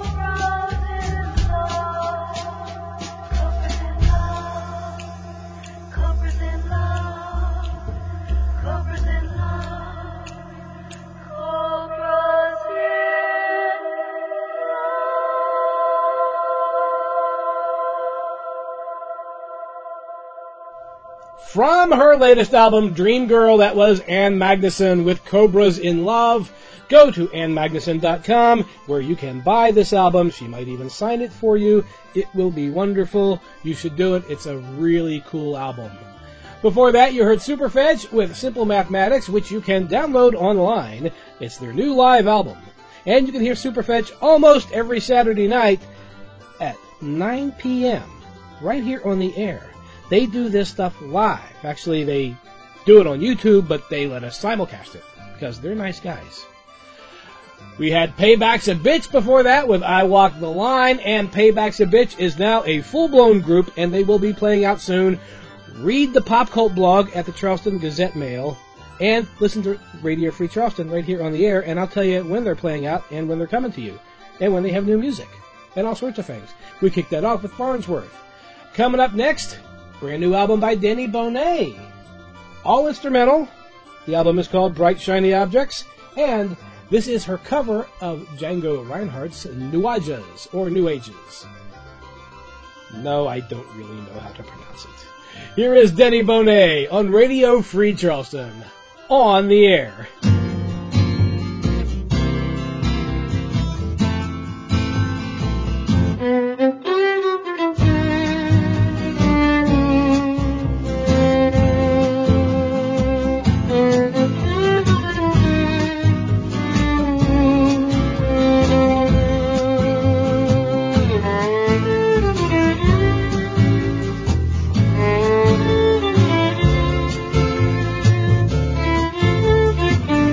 From her latest album, Dream Girl, that was Ann Magnuson with Cobras in Love. Go to ann magnuson dot com where you can buy this album. She might even sign it for you. It will be wonderful. You should do it. It's a really cool album. Before that, you heard Superfetch with Simple Mathematics, which you can download online. It's their new live album. And you can hear Superfetch almost every Saturday night at nine p.m. right here on the air. They do this stuff live. Actually, they do it on YouTube, but they let us simulcast it because they're nice guys. We had Paybacks a Bitch before that with I Walk the Line, and Paybacks a Bitch is now a full-blown group, and they will be playing out soon. Read the Pop Cult blog at the Charleston Gazette Mail, and listen to Radio Free Charleston right here on the air, and I'll tell you when they're playing out and when they're coming to you, and when they have new music, and all sorts of things. We kicked that off with Farnsworth. Coming up next, brand new album by Denny Bonet. All instrumental. The album is called Bright Shiny Objects, and this is her cover of Django Reinhardt's New Ages, or New Ages. No, I don't really know how to pronounce it. Here is Denny Bonet on Radio Free Charleston. On the air. Thank you.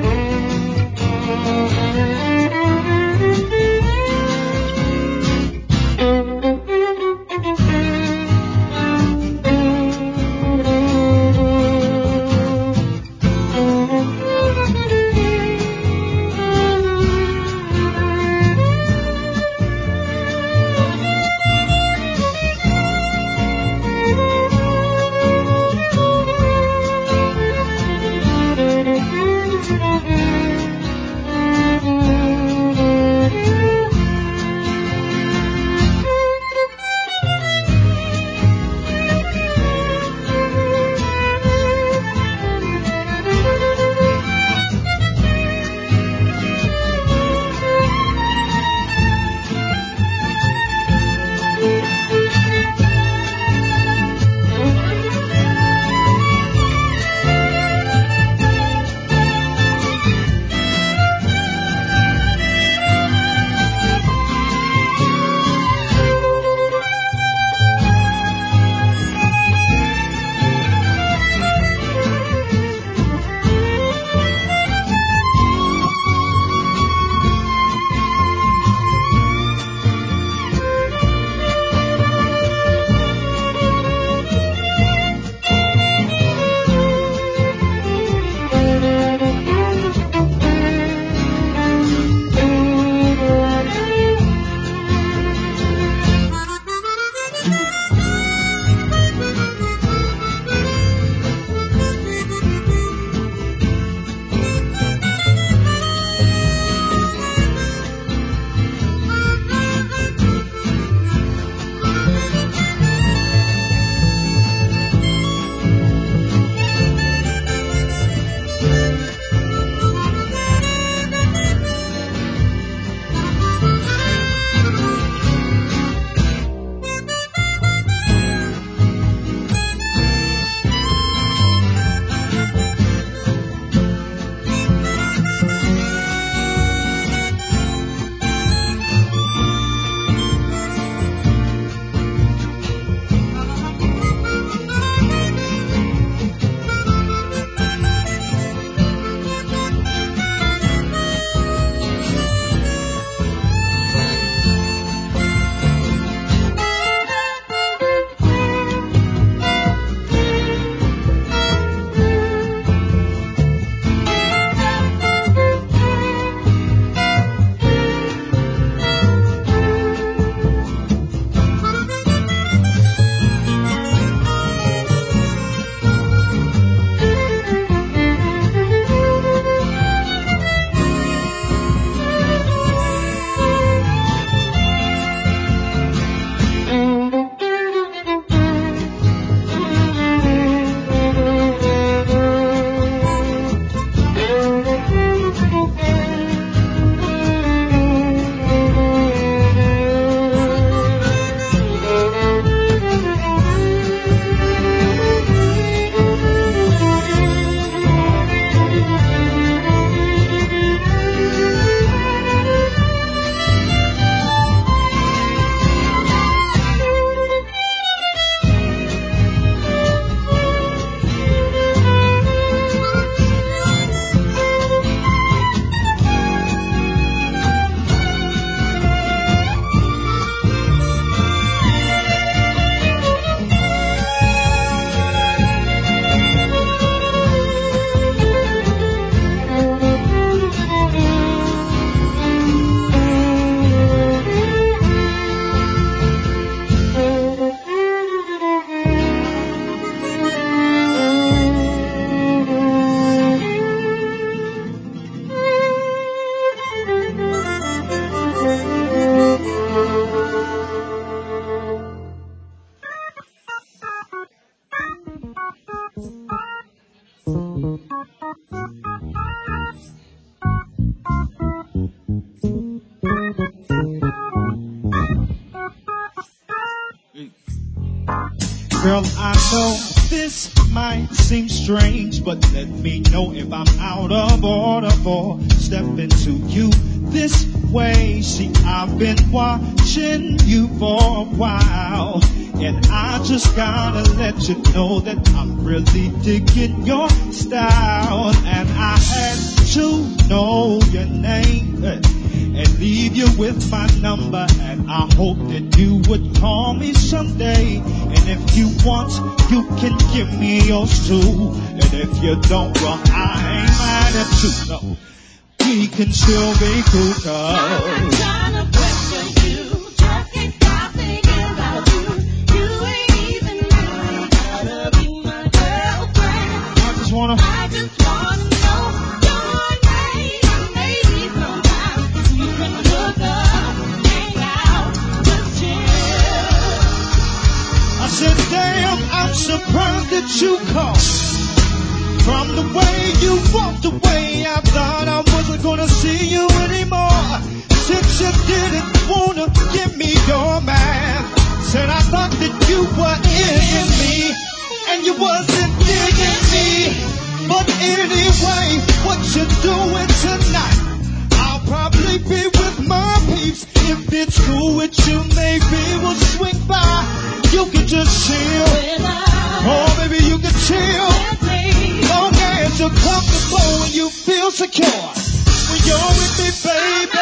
Girl, I know this might seem strange, but let me know if I'm out of order for stepping to you this way. See, I've been watching you for a while, and I just gotta let you know that I'm really digging your style. And I had to know your name eh, and leave you with my number, and I hope that you would call me someday. And if you want, you can give me yours too. And if you don't, well, I ain't mad at you. No, we can still be cool, cause I'm not trying to pressure you. Just can't stop thinking about you. You ain't even really gotta be my girlfriend. I just wanna, I just wanna know your name. Maybe sometime we can hook up, hang out, just chill. I said, damn, I'm surprised that you called. From the way you walked away, I thought I wasn't gonna see you anymore. Since you didn't wanna give me your man, said I thought that you were in me, and you wasn't digging me. But anyway, what you doing tonight? I'll probably be with my peeps. If it's cool with you, maybe we'll swing by. You can just chill. Oh, baby, you can chill. Long as you're comfortable and you feel secure when you're with me, baby.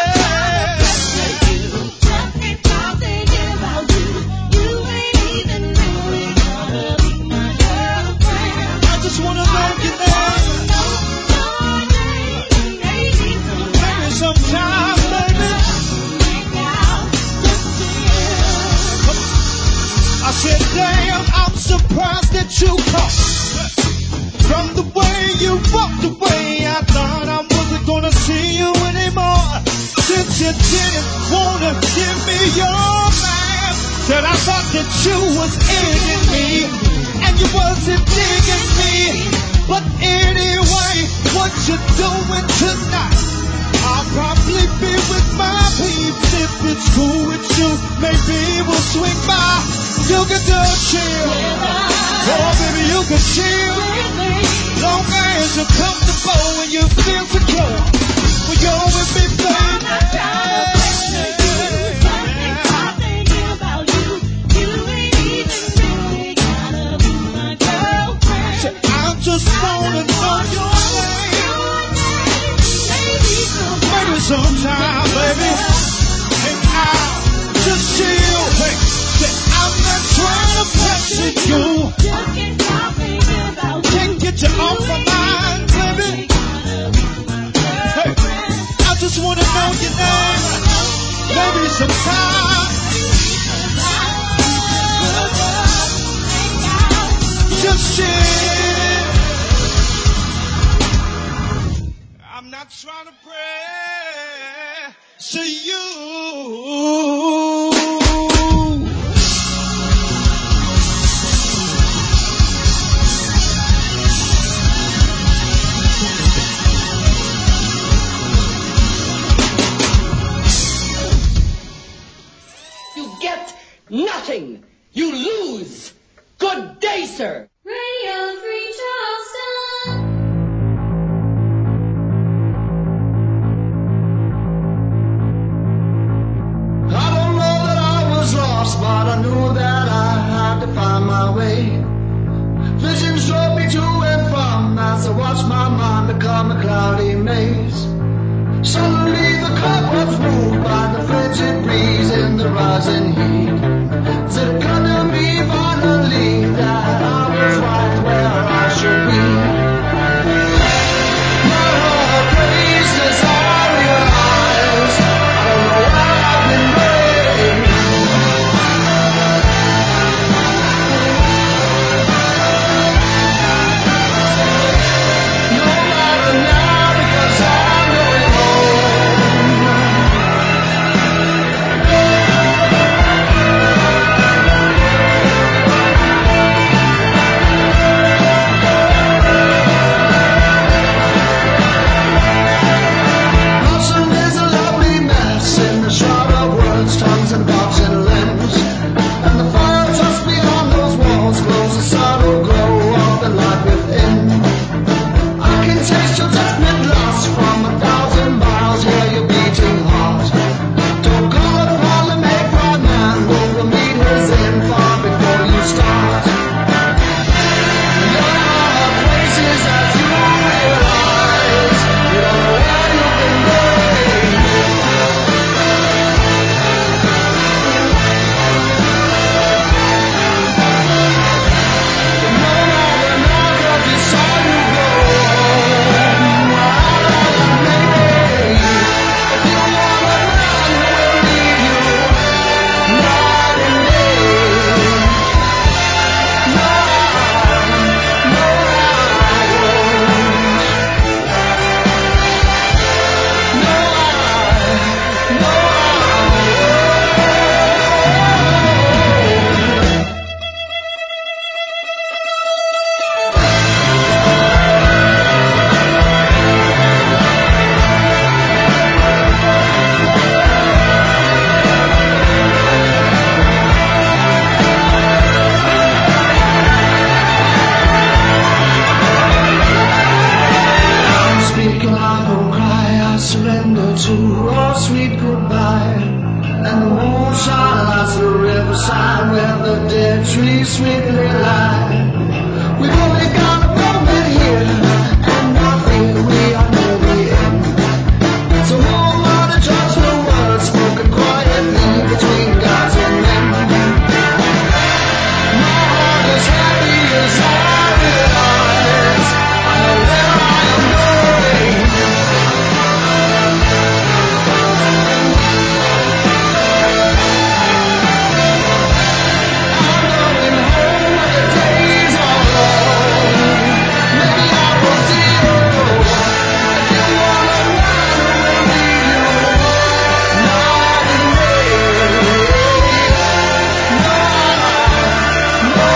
I just wanna know your name. Maybe sometime, baby. I said, damn, I'm surprised that you called. From the way you walked away, I thought I wasn't gonna see you anymore. Since you didn't wanna give me your man, said I thought that you was in me, and you wasn't digging me. But anyway, what you doing tonight? I'll probably be with my peeps. If it's cool with you, maybe we'll swing by. You can just chill. Oh, baby, you can chill. Long as you're comfortable and you feel secure when you're with me, baby. I'm not trying to pressure you. Just think I'm thinking about you. You ain't even really gotta be my girlfriend. So I just wanna know your name. Maybe sometime, baby. And I'll just chill. Hey, say I'm not trying to pressure you. Just can't stop thinking about you. Can't get you off my mind, baby. Hey, I just wanna know your name. Maybe sometime. Just chill. I'm not trying to pressure you. Nothing. You lose. Good day, sir. Radio Free Charleston. I don't know that I was lost, but I knew that I had to find my way. Visions drove me to and from as I watched my mind become a cloudy maze. Suddenly the cobwebs moved by the frigid breeze in the rising heat. Said it come to me finally that I was right where I should be. My heart races, I realize I don't know where I've been raised. No matter now because I'm going home. where the dead trees sweetly lie. We've only got a moment here, and I feel we are near the end. So who am I to judge the words spoken quietly between gods and men? My heart is heavy as I realize I know where I am going. I'm going home when the days are long. Maybe I will see you. If you wanna run, we'll leave you. Night and day. No, no.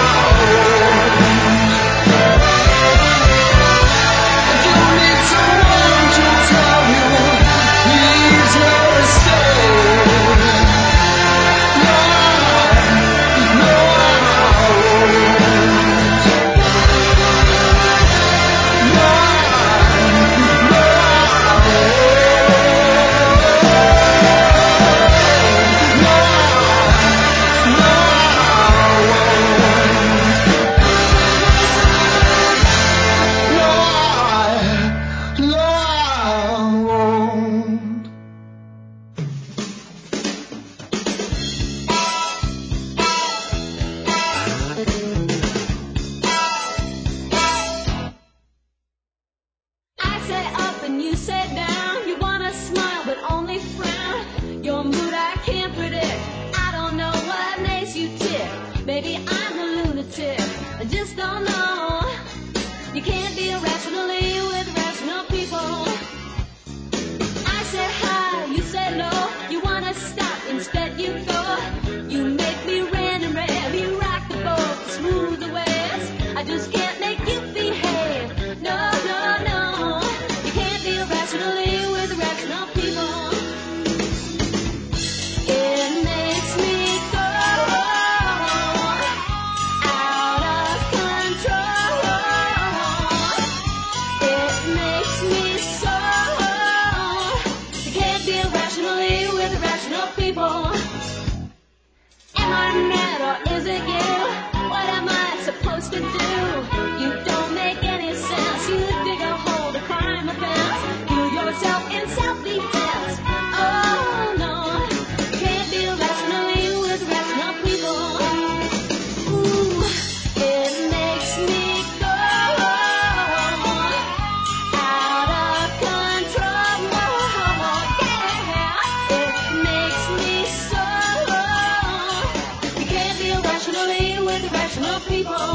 If you need someone to tell you, he's here to stay. No, I say up and you say down. You wanna smile but only frown. Your mood I can't predict. I don't know what makes you tick. Maybe I'm a lunatic. I just don't know. You can't deal rationally with rational people. I say high, you say low. You wanna stop, instead you go. You make me ran and ran. You rock the boat, smooth the waves. I just can't make you behave. No, no, no. You can't deal rationally with rational people. It makes me go out of control. It makes me so. You can't deal rationally with rational people. Am I mad or is it you? What am I supposed to do? You don't make any sense. You dig a hole to climb a fence. Kill yourself in self-defense. Oh no, you can't deal rationally with rational people. Ooh, it makes me go out of control. Yeah, it makes me so. You can't deal rationally with rational people.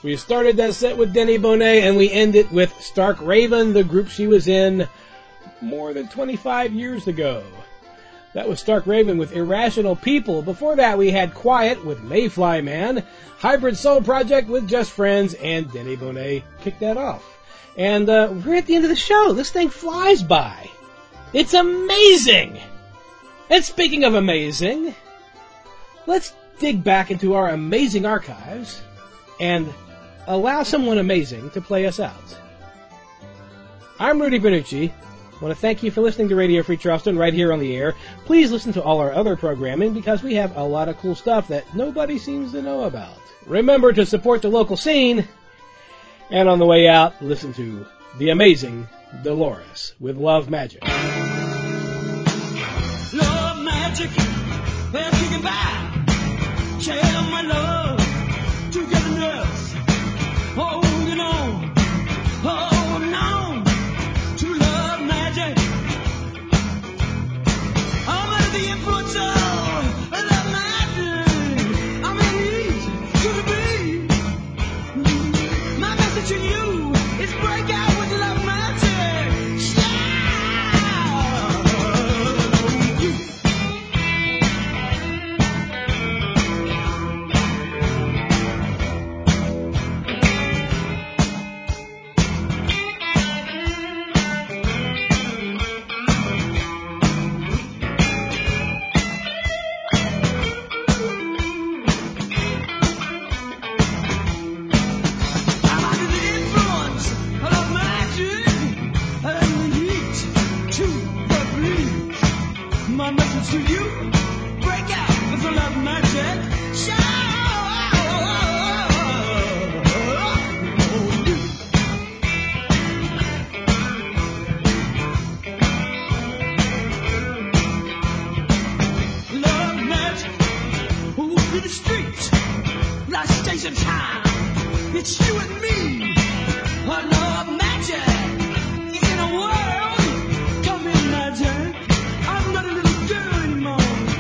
We started that set with Denny Bonet, and we end it with Stark Raven, the group she was in more than twenty-five years ago. That was Stark Raven with Irrational People. Before that, we had Quiet with Mayfly Man, Hybrid Soul Project with Just Friends, and Denny Bonet kicked that off. And uh, we're at the end of the show. This thing flies by. It's amazing! And speaking of amazing, let's dig back into our amazing archives and allow someone amazing to play us out. I'm Rudy Benucci. I want to thank you for listening to Radio Free Charleston right here on the air. Please listen to all our other programming because we have a lot of cool stuff that nobody seems to know about. Remember to support the local scene. And on the way out, listen to the amazing Dolores with Love Magic. Love magic, well, you can buy. Share my love to get the nerves. Holding on, holding on to love magic. I'm under the influence of love magic. I'm in heat to the beat. My message to you is break out with love magic. My message to you, break out with the love magic. Love magic, who's in the streets, last station time, it's you and me. Our love magic is in a world, come in magic. I'm not a little girl anymore.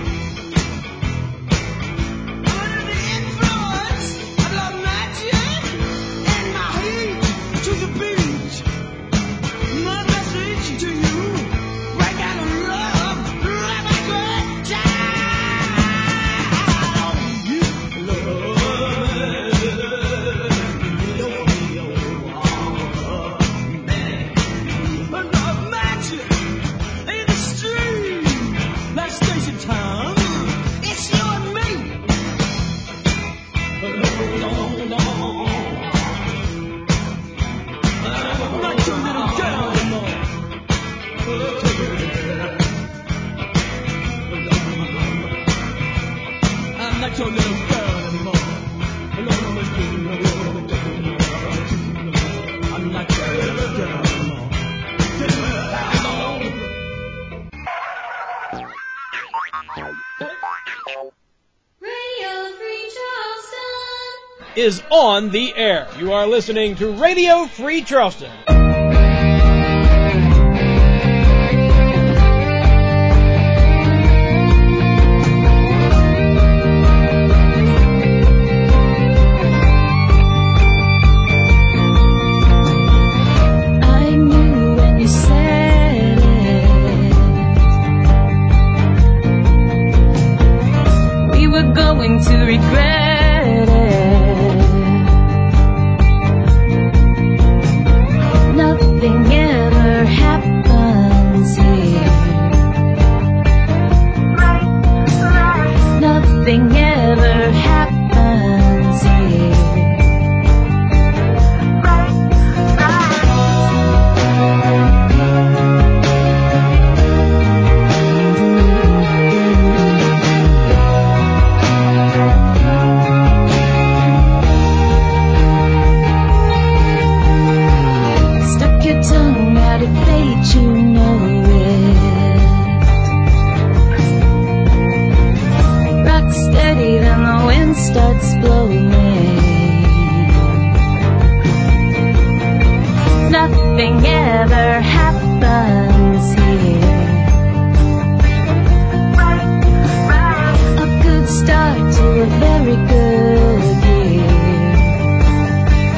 I'm under the influence of love magic and my heat to the beat. My message to you, break out of love, love a good time. You love, love magic in the street. Last station time, it's you and me. No, no, no. I'm not your little girl anymore. I'm not your little girl anymore. I'm not your little girl anymore. Radio Free Charleston Is on the air. You are listening to Radio Free Charleston. I knew when you said it, we were going to regret it. Nothing ever happens here. Nothing ever happens here. Stuck your tongue out at fate, you know it. Rock steady, then the wind starts blowing. Nothing ever happens here. A good start to a very good year.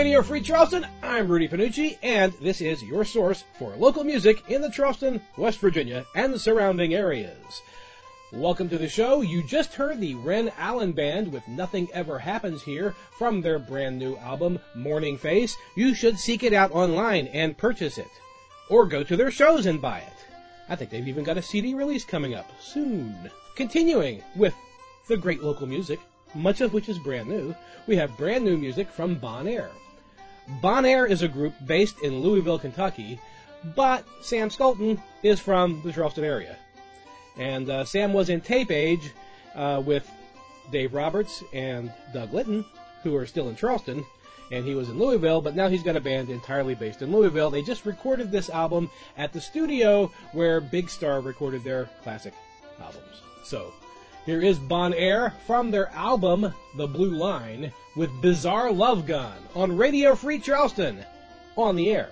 Radio Free Charleston. I'm Rudy Panucci, and this is your source for local music in the Charleston, West Virginia, and the surrounding areas. Welcome to the show. You just heard the Ren Allen Band with Nothing Ever Happens Here from their brand new album, Morning Face. You should seek it out online and purchase it, or go to their shows and buy it. I think they've even got a C D release coming up soon. Continuing with the great local music, much of which is brand new, we have brand new music from Bon Air. Bon Air is a group based in Louisville, Kentucky, but Sam Skolton is from the Charleston area. And uh, Sam was in Tape Age uh, with Dave Roberts and Doug Litton, who are still in Charleston, and he was in Louisville, but now he's got a band entirely based in Louisville. They just recorded this album at the studio where Big Star recorded their classic albums. So, here is Bon Air from their album, The Blue Line, with Bizarre Love Gun on Radio Free Charleston, on the air.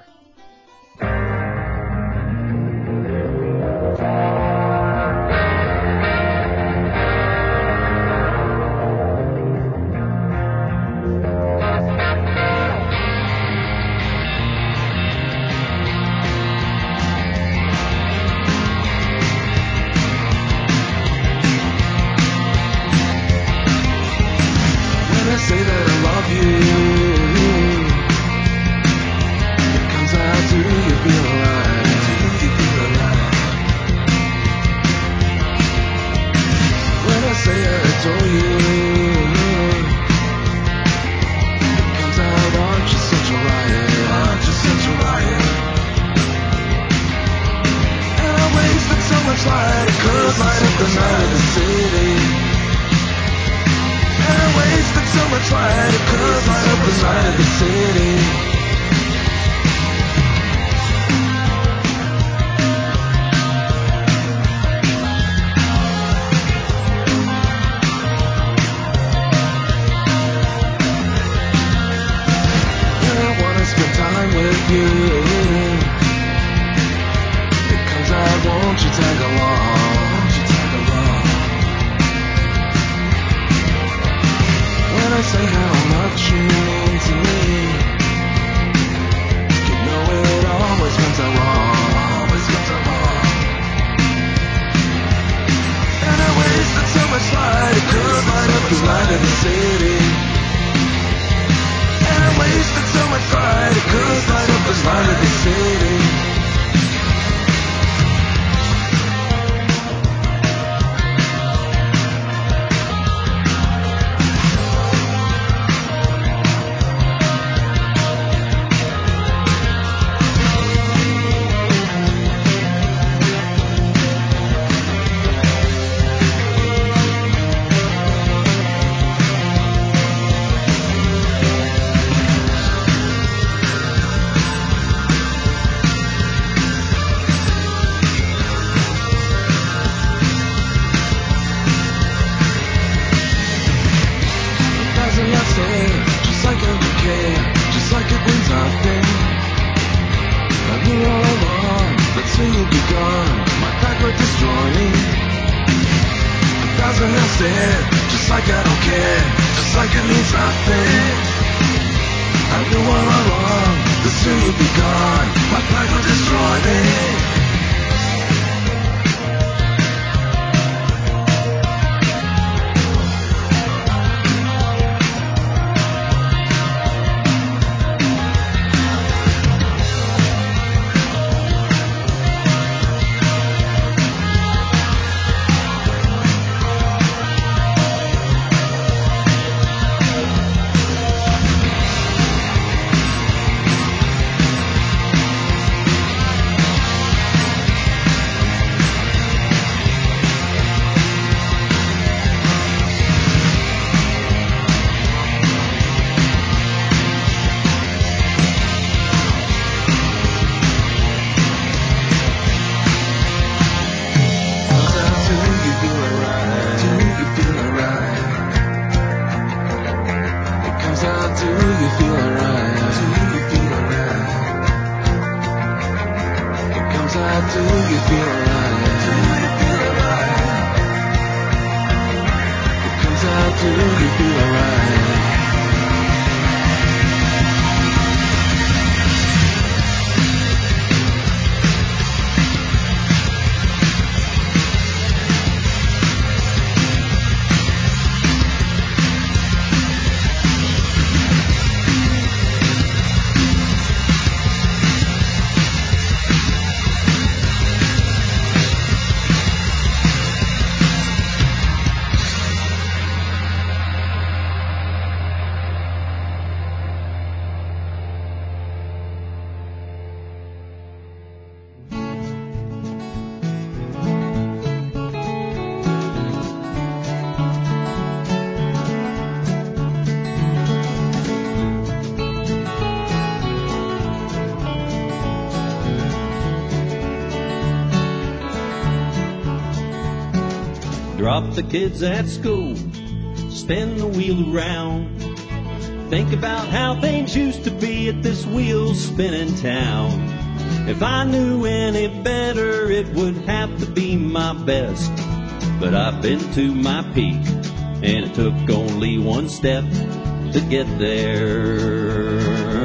drop the kids at school, spin the wheel around. Think about how things used to be at this wheel-spinning town. If I knew any better, it would have to be my best. But I've been to my peak, and it took only one step to get there.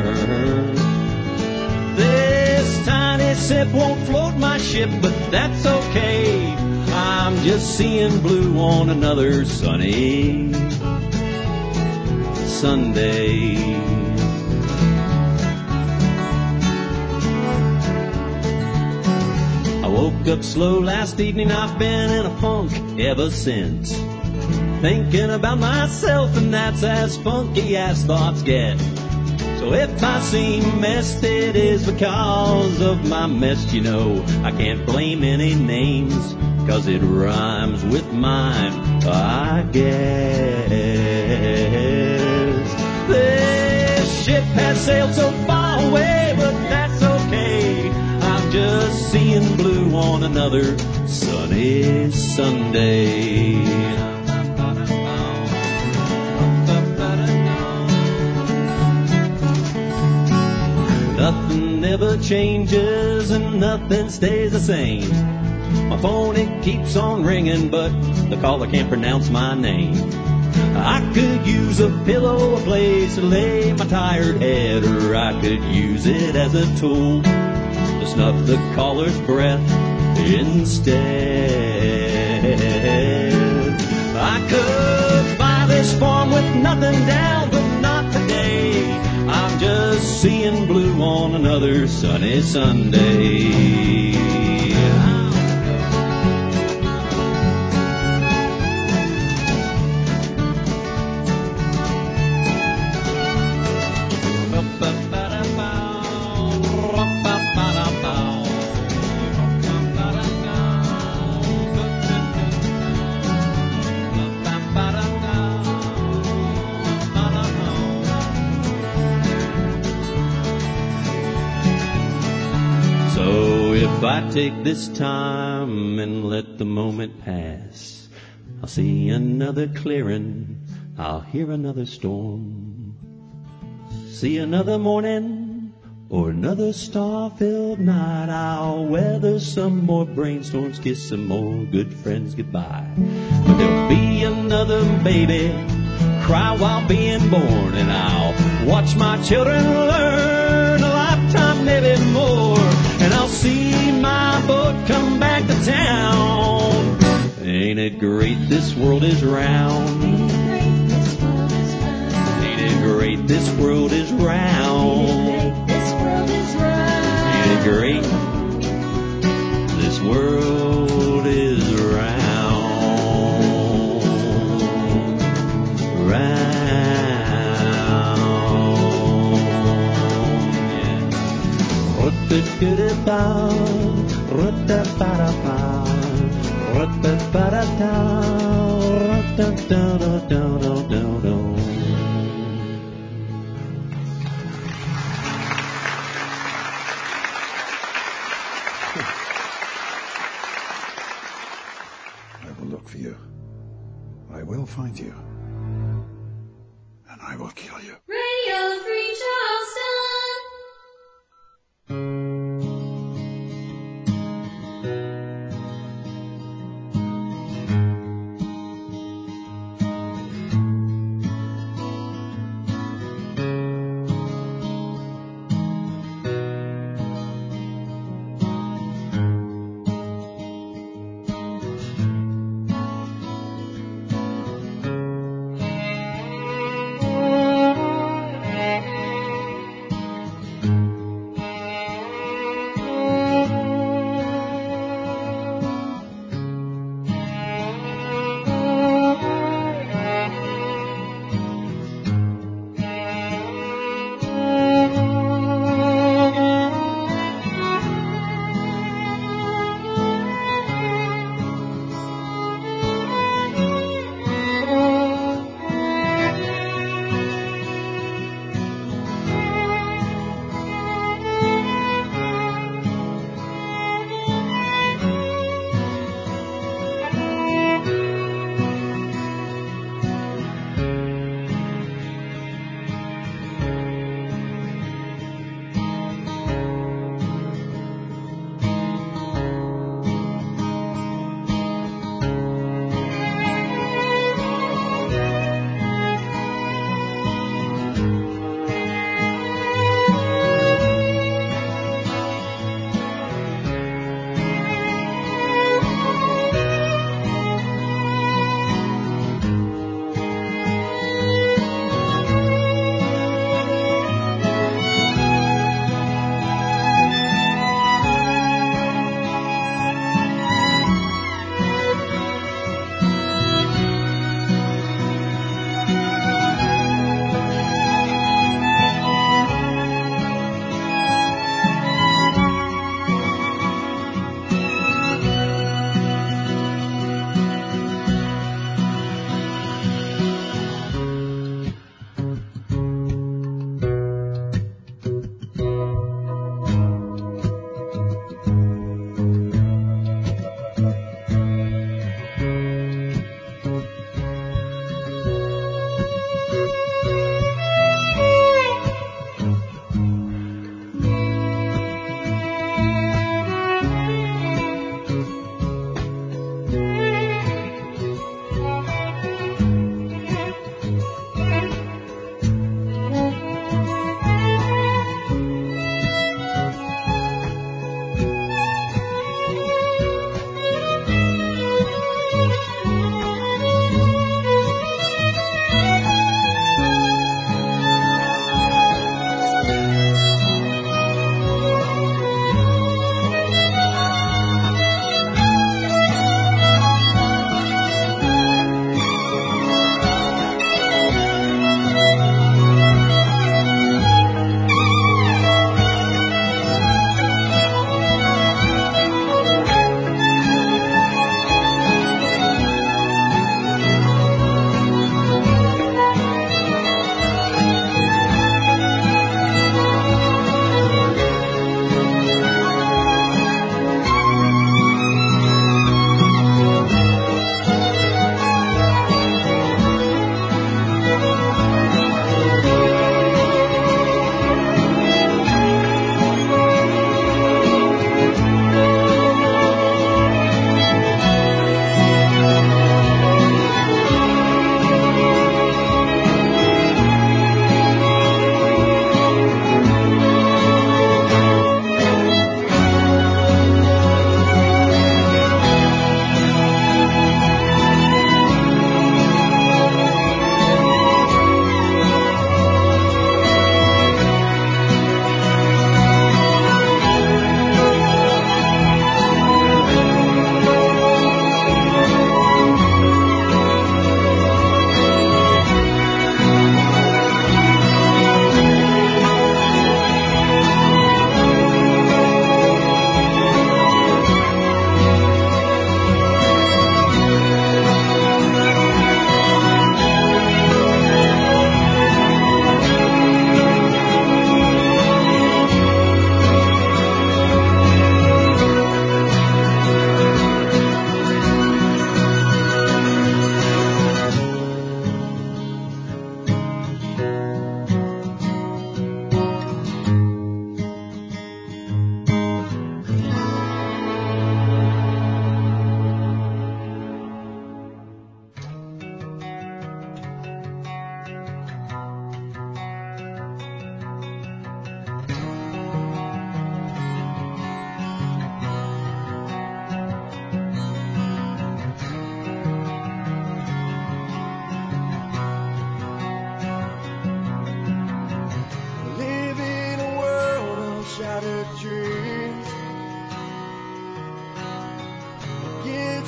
This tiny sip won't float my ship, but that's okay. I'm just seeing blue on another sunny Sunday. I woke up slow last evening, I've been in a funk ever since. Thinking about myself, and that's as funky as thoughts get. So if I seem messed, it is because of my mess, you know. I can't blame any names, cause it rhymes with mine, I guess. This ship has sailed so far away, but that's okay. I'm just seeing blue on another sunny Sunday. Nothing ever changes and nothing stays the same. My phone, it keeps on ringing, but the caller can't pronounce my name. I could use a pillow, a place to lay my tired head, or I could use it as a tool to snuff the caller's breath instead. I could buy this farm with nothing down, but not today. I'm just seeing blue on another sunny Sunday. If I take this time and let the moment pass, I'll see another clearing, I'll hear another storm, see another morning or another star-filled night. I'll weather some more brainstorms, kiss some more good friends goodbye. But there'll be another baby cry while being born, and I'll watch my children learn a lifetime, maybe more. And I'll see my boat come back to town. Ain't it great this world is round? Ain't it great this world is round? Ain't it great this world is round? Round. I will look for you. I will find you. And I will kill you. Radio Free Charleston.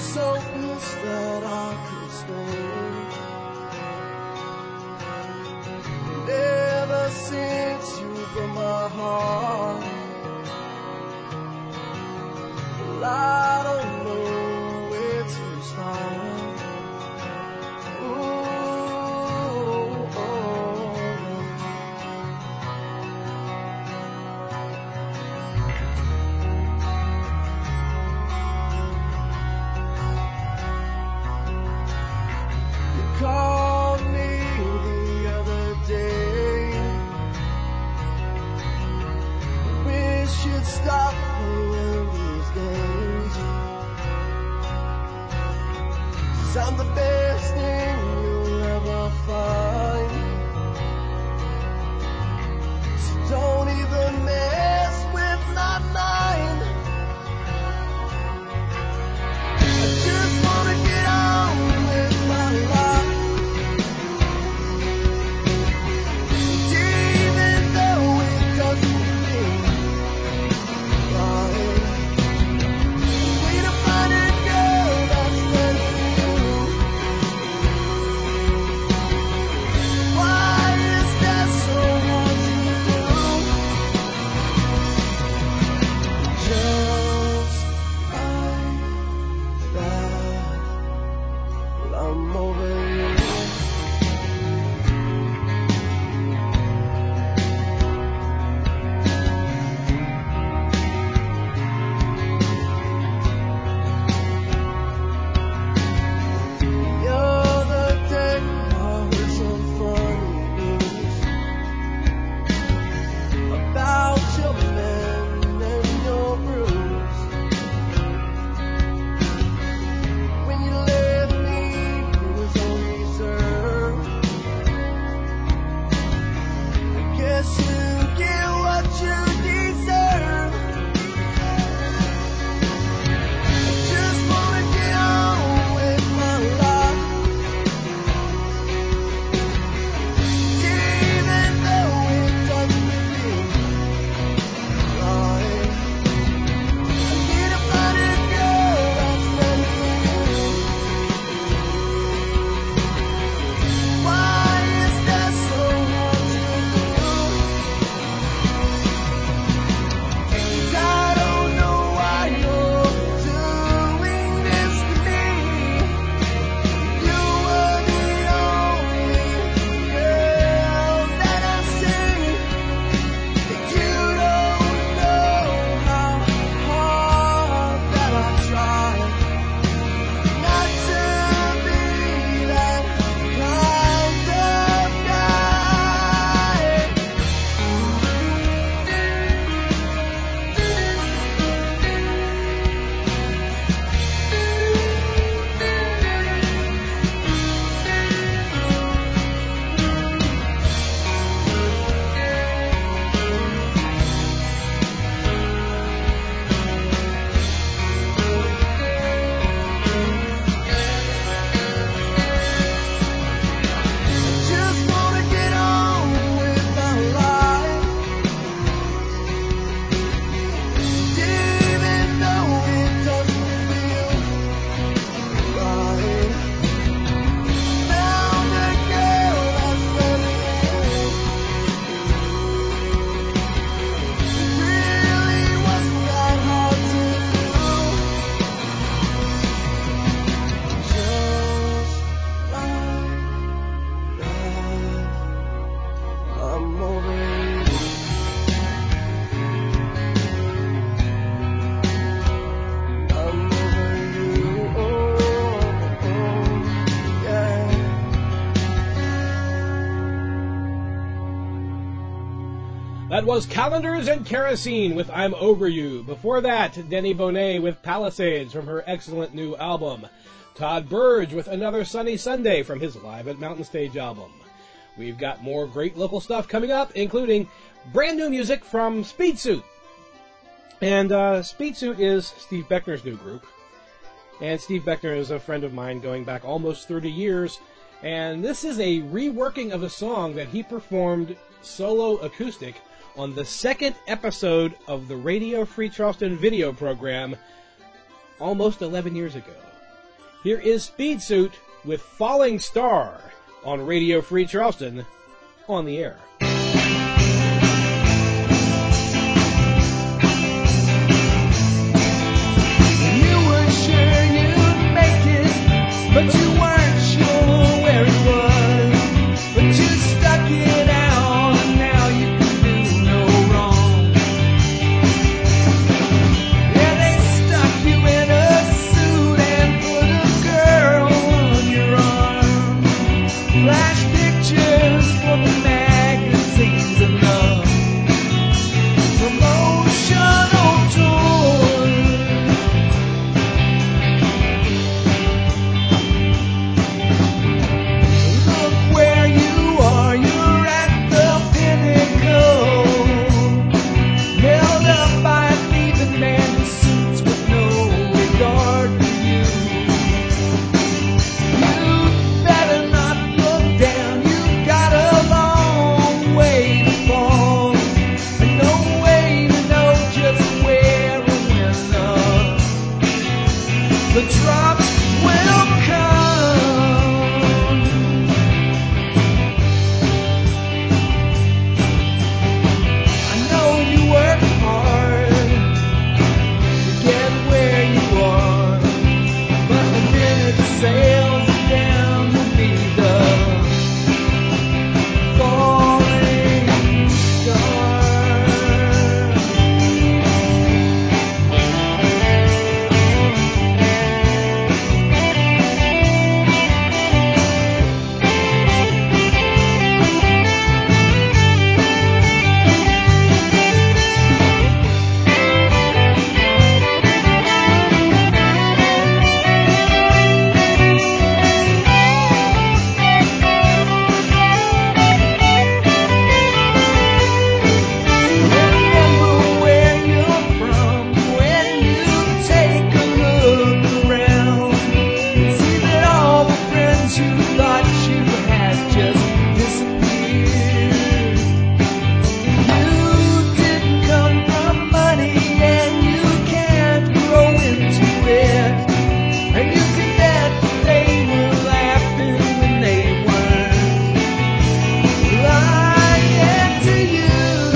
selfless that I could stand. And ever since you broke my heart, well, I don't know where to start. Ooh, oh, you called me the other day. Wish you'd stop playing these games. 'Cause I'm the best thing you'll ever find. So don't even mess with my mind. I just wanna get on with my life. Even though it doesn't feel right. Way to find a girl that's meant for you. Why is that so hard to do? Just like that, well, I'm over you. The other day I heard some funny news about your man and your bruise. When you left me, it was on reserve. I guess you get what you deserve. I just wanna get on with my life. Even though it doesn't feel right. I need to find a girl that's meant for you. Why is that so hard to do? 'Cause I don't know why you're doing this to me. You were the only girl that I see. You don't know how hard that I try not to be that kind of guy. Just wanna get on with my life. Even though it doesn't feel right. Found a girl that's meant for you. Really wasn't that hard to do. Just like that, I'm over you. I'm over you. Oh, oh, yeah. That was Calendars and Kerosene with I'm Over You. Before that, Denny Bonet with Palisades from her excellent new album. Todd Burge with Another Sunny Sunday from his Live at Mountain Stage album. We've got more great local stuff coming up, including brand new music from Speed Suit. And uh, Speed Suit is Steve Beckner's new group. And Steve Beckner is a friend of mine going back almost thirty years. And this is a reworking of a song that he performed solo acoustic on the second episode of the Radio Free Charleston video program almost eleven years ago. Here is Speed Suit with Falling Star on Radio Free Charleston, on the air. You were sure you'd make it, but you weren't sure where it was. But you stuck it out, and now you can do no wrong. Yeah, they stuck you in a suit and put a girl on your arm. Flash pictures for the magazines of love. Promotional tour. Look where you are, you're at the pinnacle. Held up by a thieving man in suits with no regard for you. You better not look down, you've got a long way to fall. And no way to know just where or when the, the drops will come. I know you work hard to get where you are, but the minute the sails are down, you'll be the falling star. Remember where you're from when you take a look around. See that all the friends you thought you had just disappeared. You didn't come from money and you can't grow into it. And you can bet they were laughing when they weren't lying to you.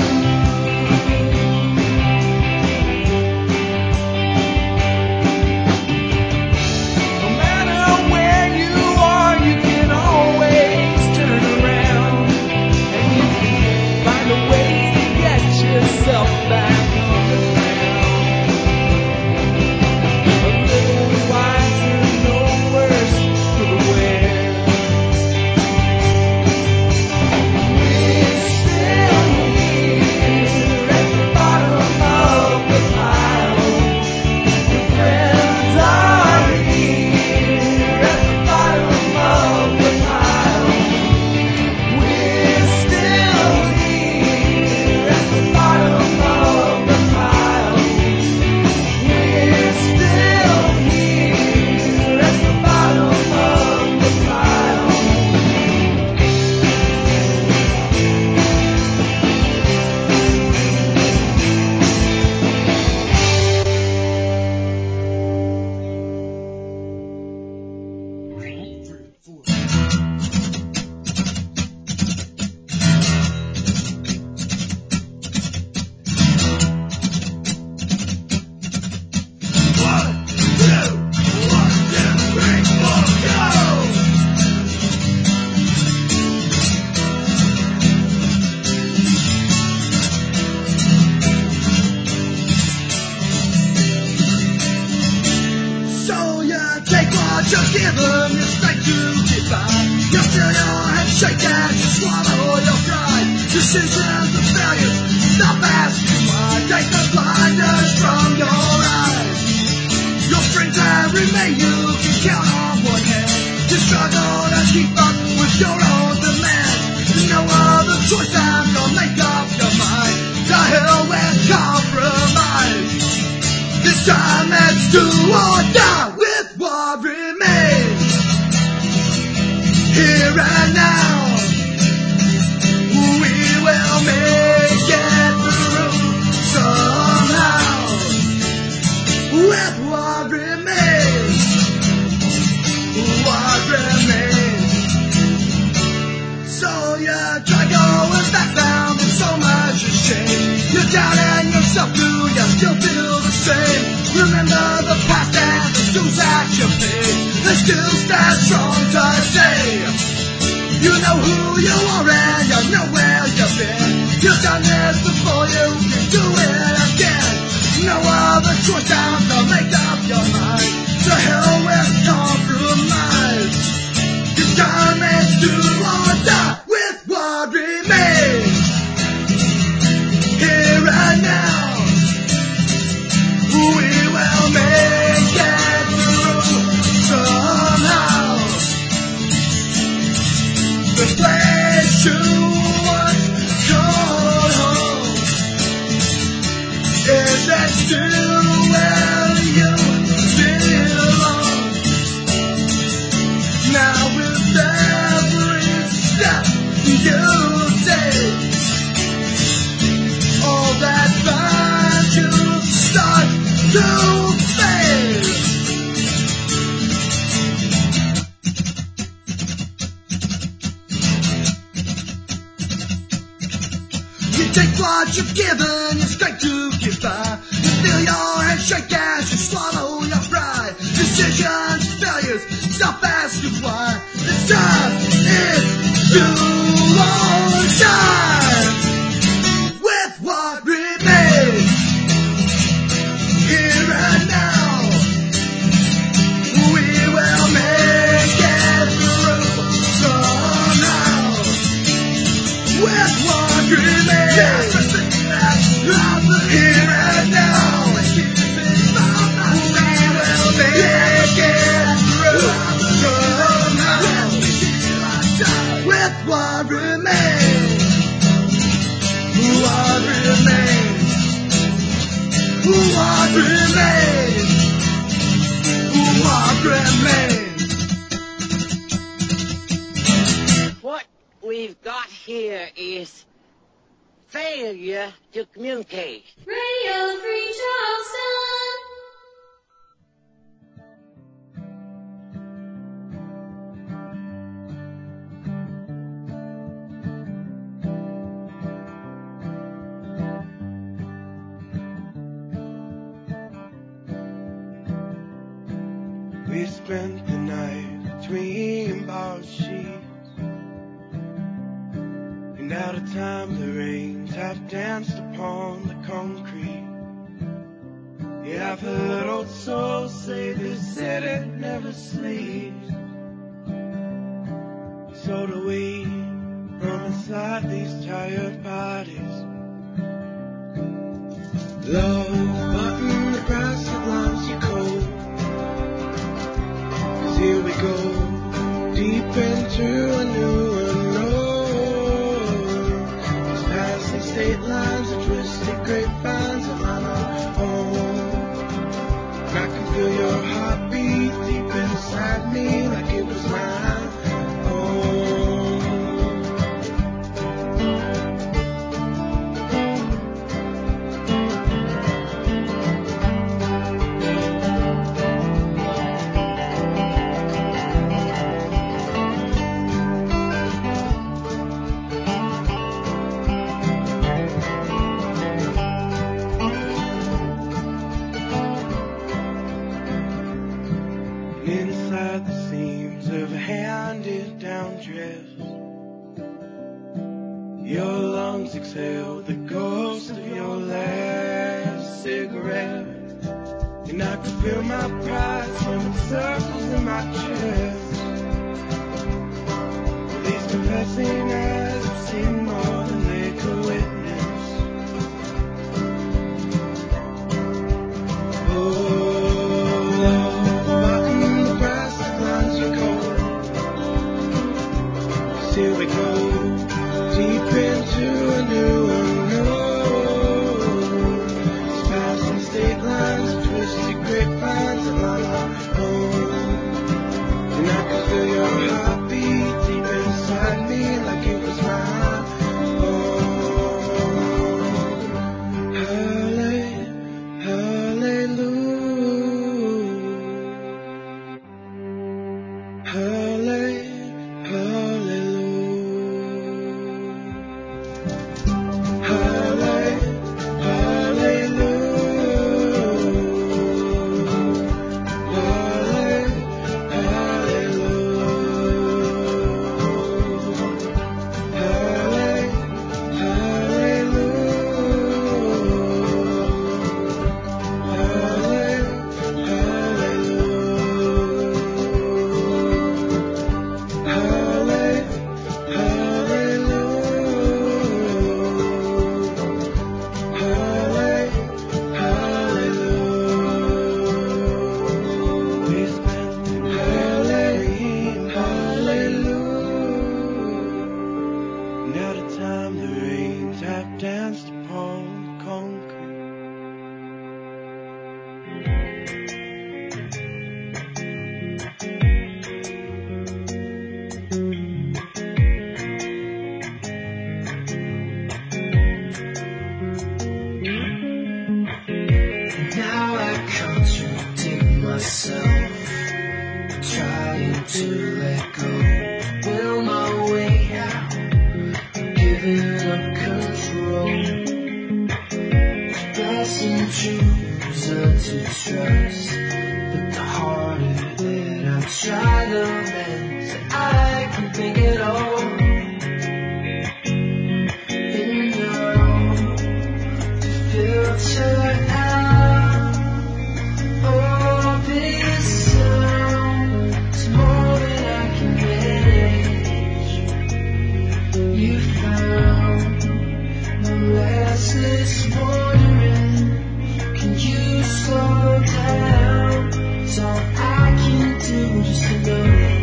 No matter where you are, you can always turn around, and you can find a way to get yourself back on the ground. A little wiser, no worse for the wear. We're still here at the bottom of the pile. Your friends are here at the bottom of the pile. We're still here at the bottom of the pile. We're still here at the bottom of the pile. So you take what you're given, you straight to get by. You feel your head shake as you swallow your pride. Decisions and failures, stop asking why. Take the blinders from your eyes. Your strength and remain, you can count on one hand. You struggle to keep up with your own demands. No other choice than to make up your mind. To hell with compromise. This time let's do or die with what remains. Here and now, we will make it through somehow. With what remains. I try going back down, there's so much has changed. You're doubting yourself, do you still feel the same? Remember the past and the dues that you paid. They still stand strong today. You know who you are and you know where you've been. You've done this before, you can do it again. No other choice now to make up your mind. To hell with compromise. You've done it, do or die with what remains. Here and now, we will make it through somehow. The place you once called home, is that still where you belong? Now with every step you take, all that binds you start to fade. You take what you're given, you're straight to get by. You feel your head shake as you swallow your pride. Decisions, failures, stop asking why. It's time, it's do or die with what remains. Here and now, we will make it through somehow with what remains. Here and now, we will make it through somehow with what remains. What remains? What remains? What remains? What we've got here is failure to communicate. Radio Free Charleston. We spent the night between bar sheets, and out of time the rains have danced upon the concrete. Yeah, I've heard old souls say this city never sleeps. So do we, from inside these tired bodies. Love, button the grass that lines you cold. Here we go, deep into a new unknown. It's passing state lines and twisted grapevines of my home. And I can feel your heartbeat deep inside me like it was mine. Inside the seams of a handed-down dress, your lungs exhale the ghost of your last cigarette. And I can feel my pride swimming circles in my chest. These confessing eyes have seen more than they could witness. Oh, here we go, deep into a new unknown. It's passing state lines, twisted grapevines of my home. And I can feel your heartbeat deep inside me like it was mine. Oh, hallelujah, hallelujah, hallelujah. time the rains have danced upon the concrete. Now I contradict myself, trying to let go, will my way out, giving up control. It's best and choose to trust, but the harder that I try, the less I can think it all. And now to filter out all this sound, it's more than I can manage. You found my restless wandering. Can you slow down? It's all I can do just to notice.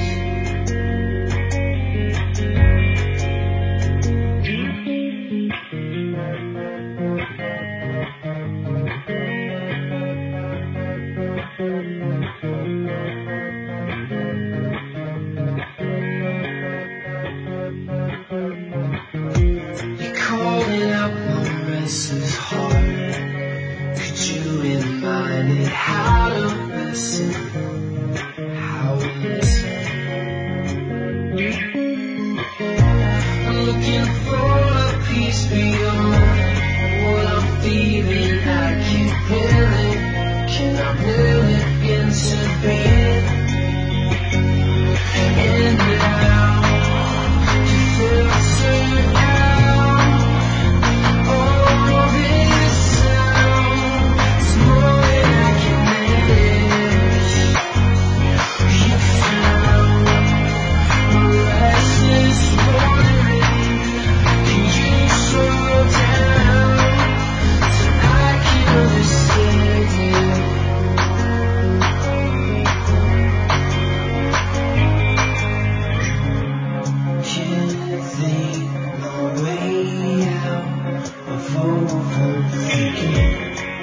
You're calling out my restless heart. Could you remind it how to listen? How to listen? I'm looking for a peace beyond what I'm feeling. I keep willing. Can I will it into being? And now to filter out all this sound, it's more than I can manage. You found my restless wandering. Can you slow down so I can understand you? Can't think my way out of overthinking.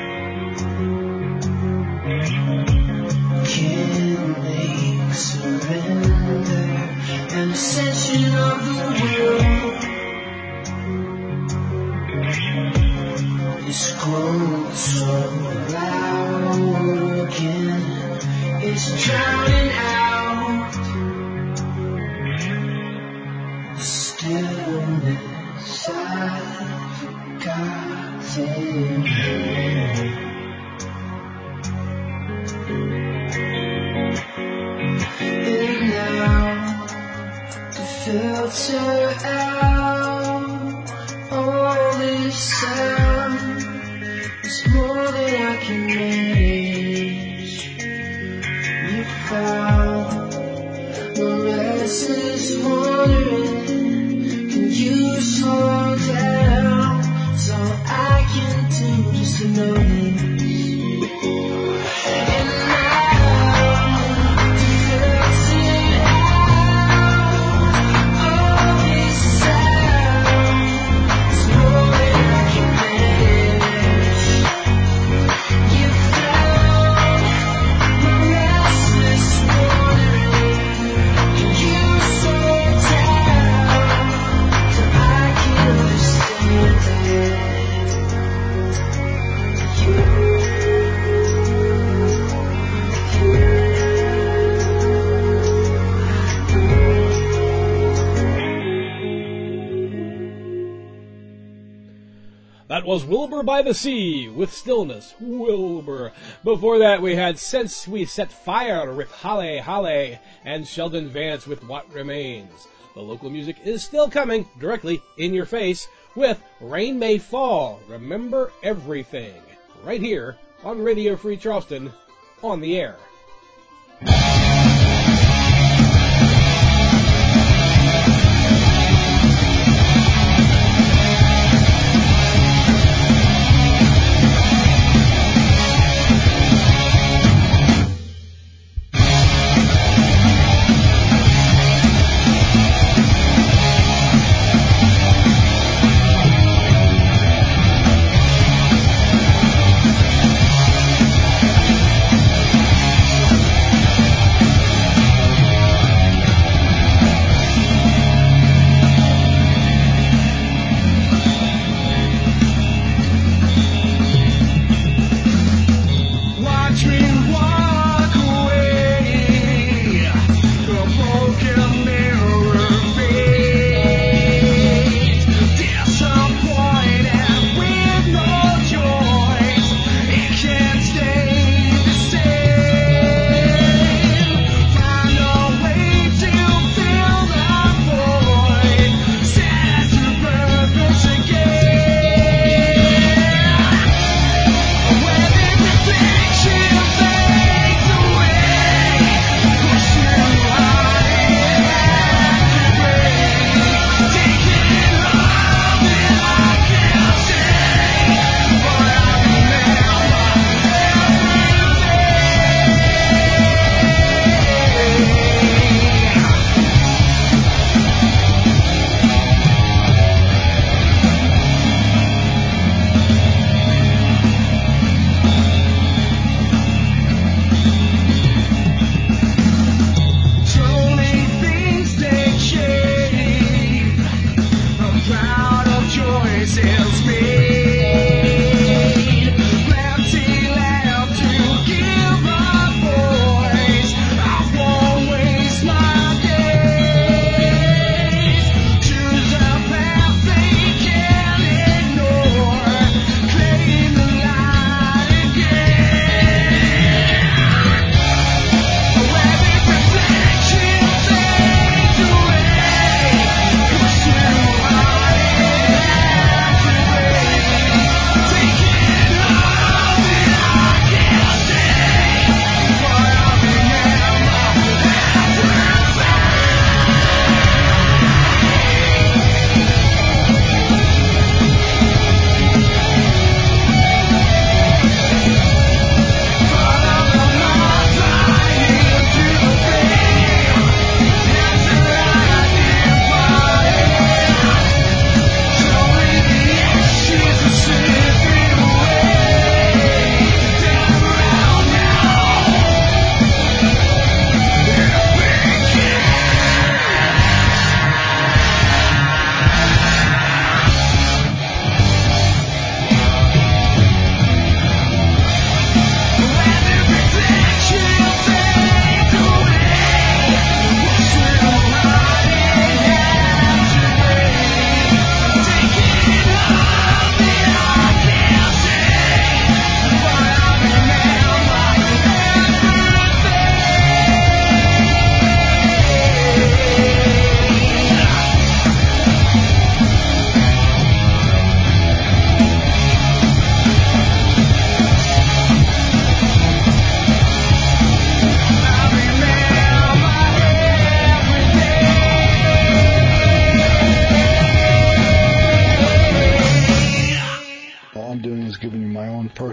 Can't make surrender an ascension of the will. It's grown so loud again. It's drowning out the stillness I've got in here. And now to filter out all this sound, it's more than I can manage. You found the restless wandering. Can you slow down? It's all I can do just to know this. And now to filter out all this sound, it's more than I can manage. You found my restless wandering. Can you slow down so I can understand it? That was Wilbur by the Sea with Stillness. Wilbur. Before that, we had Since We Set Fire with Halle Halle and Sheldon Vance with What Remains. The local music is still coming directly in your face with Rain May Fall. Remember everything. Right here on Radio Free Charleston on the air.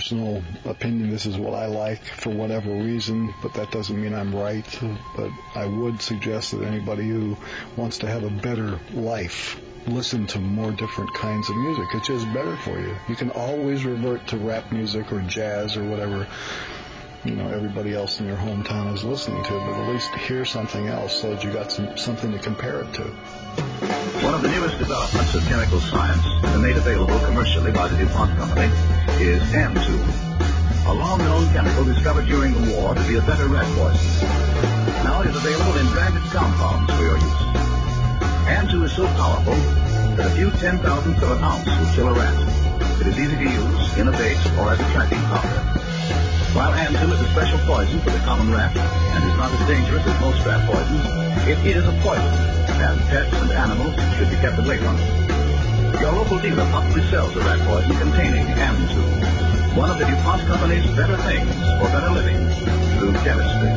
personal opinion. This is what I like for whatever reason, but that doesn't mean I'm right. But I would suggest that anybody who wants to have a better life, listen to more different kinds of music. It's just better for you. You can always revert to rap music or jazz or whatever, you know, everybody else in your hometown is listening to, but at least hear something else so that you got some, something to compare it to. One of the newest developments of chemical science and made available commercially by the DuPont Company is N two, a long-known chemical discovered during the war to be a better rat poison. Now it is available in branded compounds for your use. N two is so powerful that a few ten thousandths of an ounce will kill a rat. It is easy to use in a base or as a tracking powder. While N two is a special poison for the common rat and is not as dangerous as most rat poisons, it is a poison, and pets and animals should be kept away from it. Your local dealer possibly sells a rat poison containing N two, one of the DuPont Company's better things for better living through chemistry.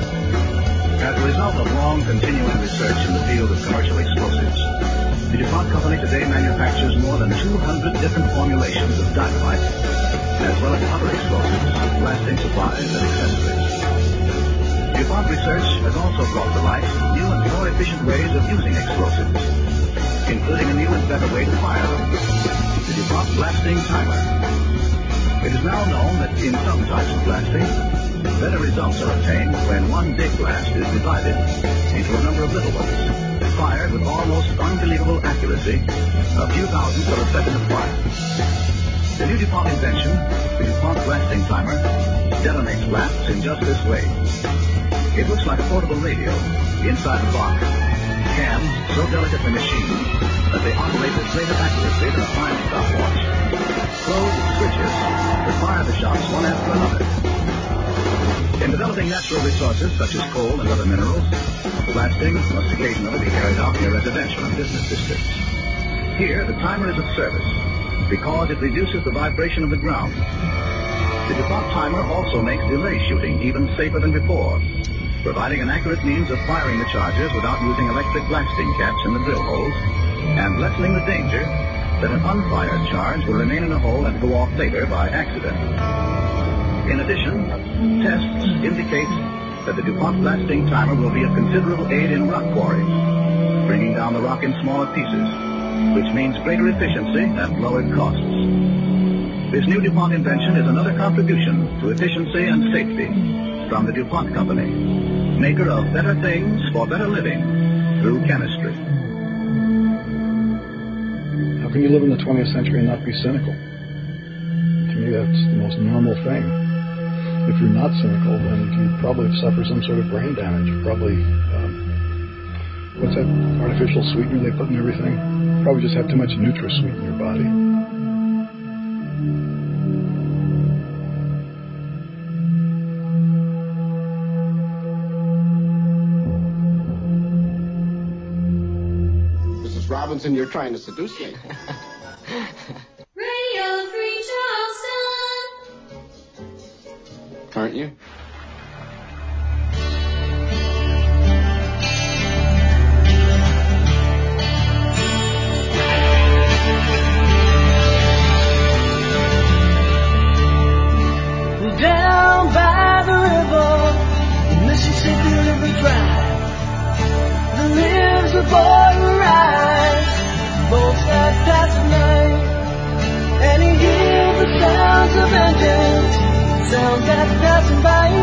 As a result of long continuing research in the field of commercial explosives, the DuPont Company today manufactures more than two hundred different formulations of dynamite, as well as other explosives, blasting supplies, and accessories. DuPont research has also brought to light new and more efficient ways of using explosives, including a new and better way to fire them, the DuPont Blasting Timer. It is now known that in some types of blasting, better results are obtained when one big blast is divided into a number of little ones, fired with almost unbelievable accuracy, a few thousandths of a second of fire. The new DuPont invention, the DuPont Blasting Timer, detonates blasts in just this way. It looks like a portable radio. Inside the box, cams so delicately machined that they operate with greater accuracy than a fine stopwatch. Closed switches that fire the shots one after another. In developing natural resources such as coal and other minerals, blasting must occasionally be carried out near residential and business districts. Here, the timer is of service because it reduces the vibration of the ground. The DuPont timer also makes delay shooting even safer than before, providing an accurate means of firing the charges without using electric blasting caps in the drill holes, and lessening the danger that an unfired charge will remain in a hole and go off later by accident. In addition, tests indicate that the DuPont Blasting Timer will be of considerable aid in rock quarries, bringing down the rock in smaller pieces, which means greater efficiency and lowered costs. This new DuPont invention is another contribution to efficiency and safety from the DuPont Company, maker of better things for better living through chemistry. How can you live in the twentieth century and not be cynical? To me, that's the most normal thing. If you're not cynical, then you probably suffer some sort of brain damage. You probably, um, what's that artificial sweetener they put in everything? You probably just have too much NutraSweet in your body. Missus Robinson, you're trying to seduce me. Radio Free Charleston. Aren't you? Down by the river, the Mississippi River Drive, there lives a boy who rides both sides past night, and he hears the sounds of engines, sounds that are passing by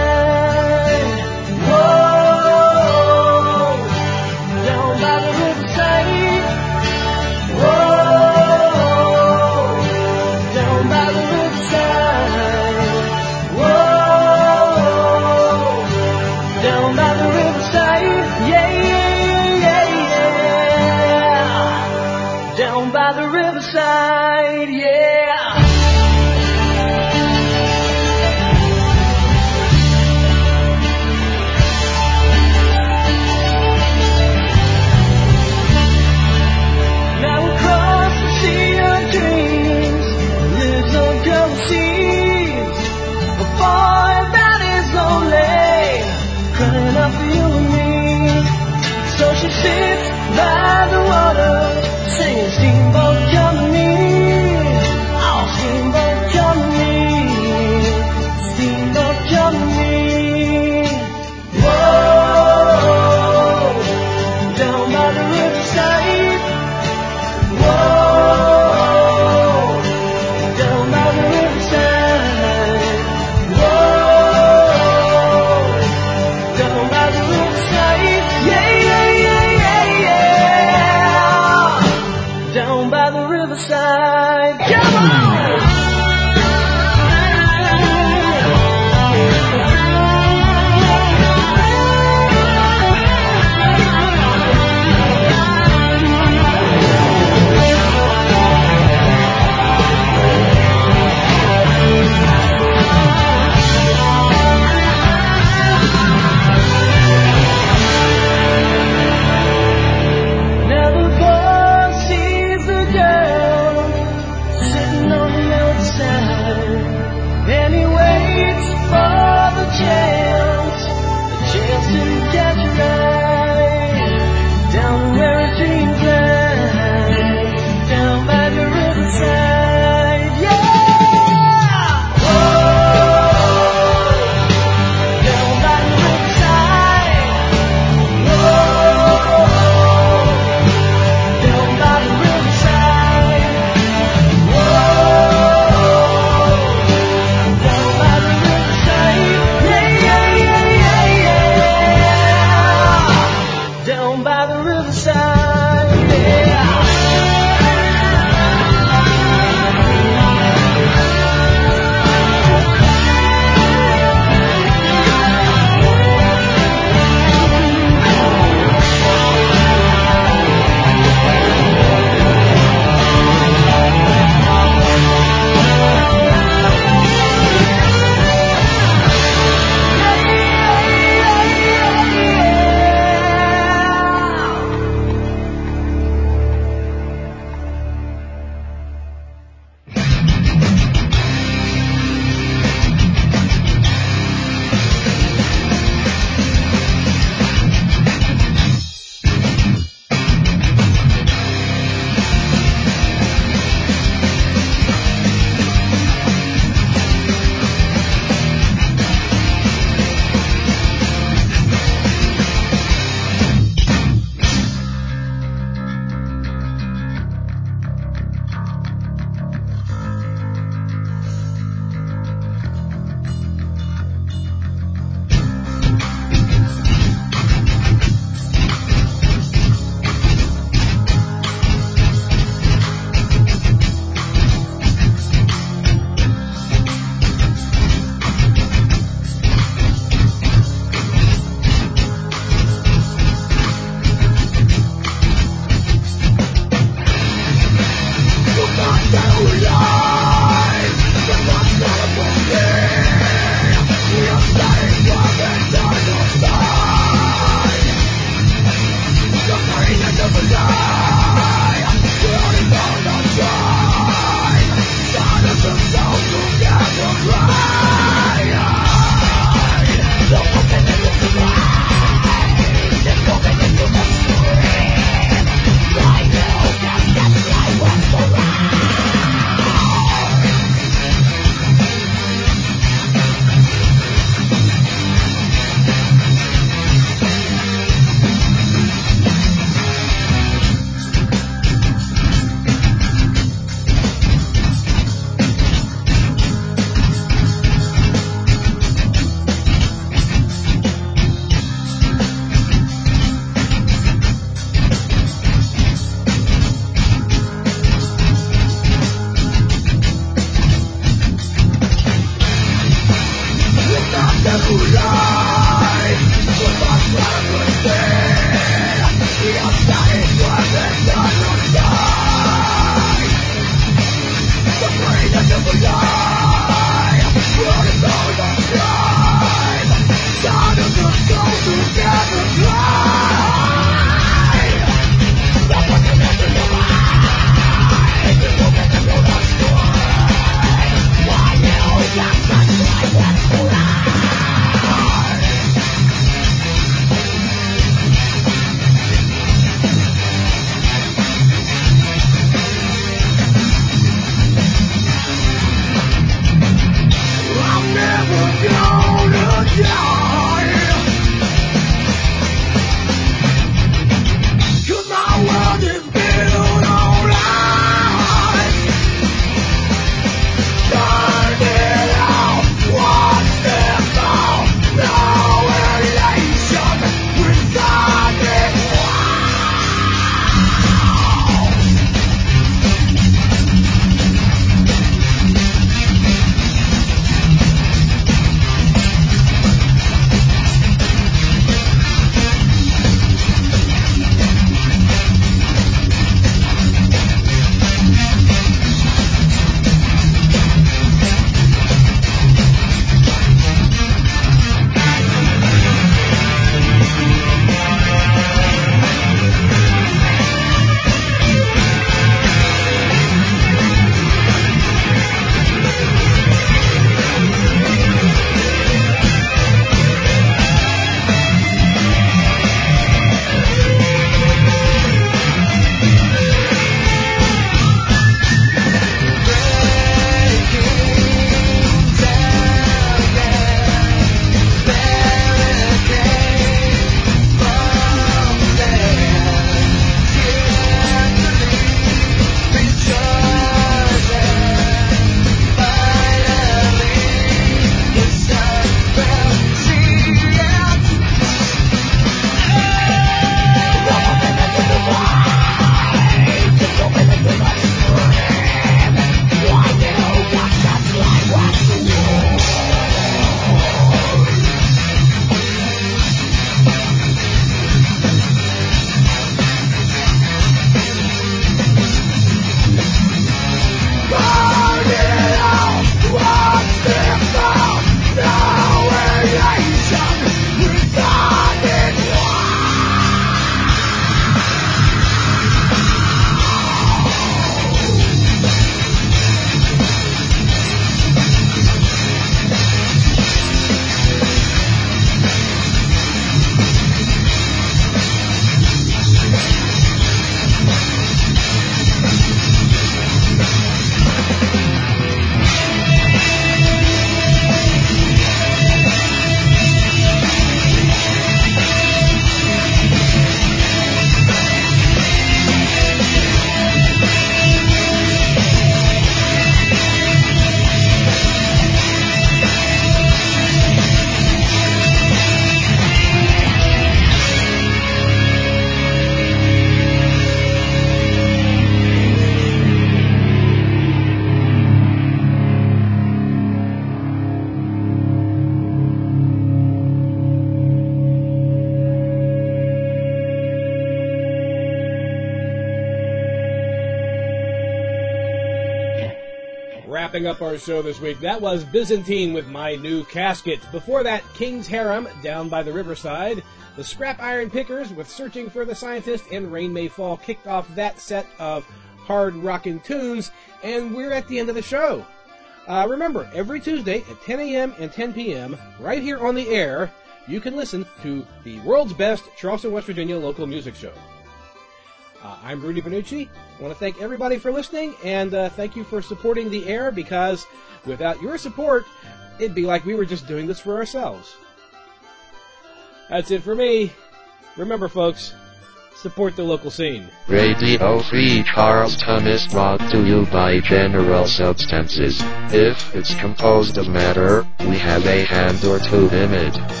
Wrapping up our show this week, that was Byzantine with My New Casket. Before that, King's Harem, Down by the Riverside. The Scrap Iron Pickers with Searching for the Scientist and Rain May Fall kicked off that set of hard rockin' tunes, and we're at the end of the show. Uh, remember, every Tuesday at ten a.m. and ten p.m., right here on the air, you can listen to the world's best Charleston, West Virginia local music show. Uh, I'm Rudy Benucci. I want to thank everybody for listening, and uh, thank you for supporting the air, because without your support, it'd be like we were just doing this for ourselves. That's it for me. Remember, folks, support the local scene. Radio Free Charleston is brought to you by General Substances. If it's composed of matter, we have a hand or two in it.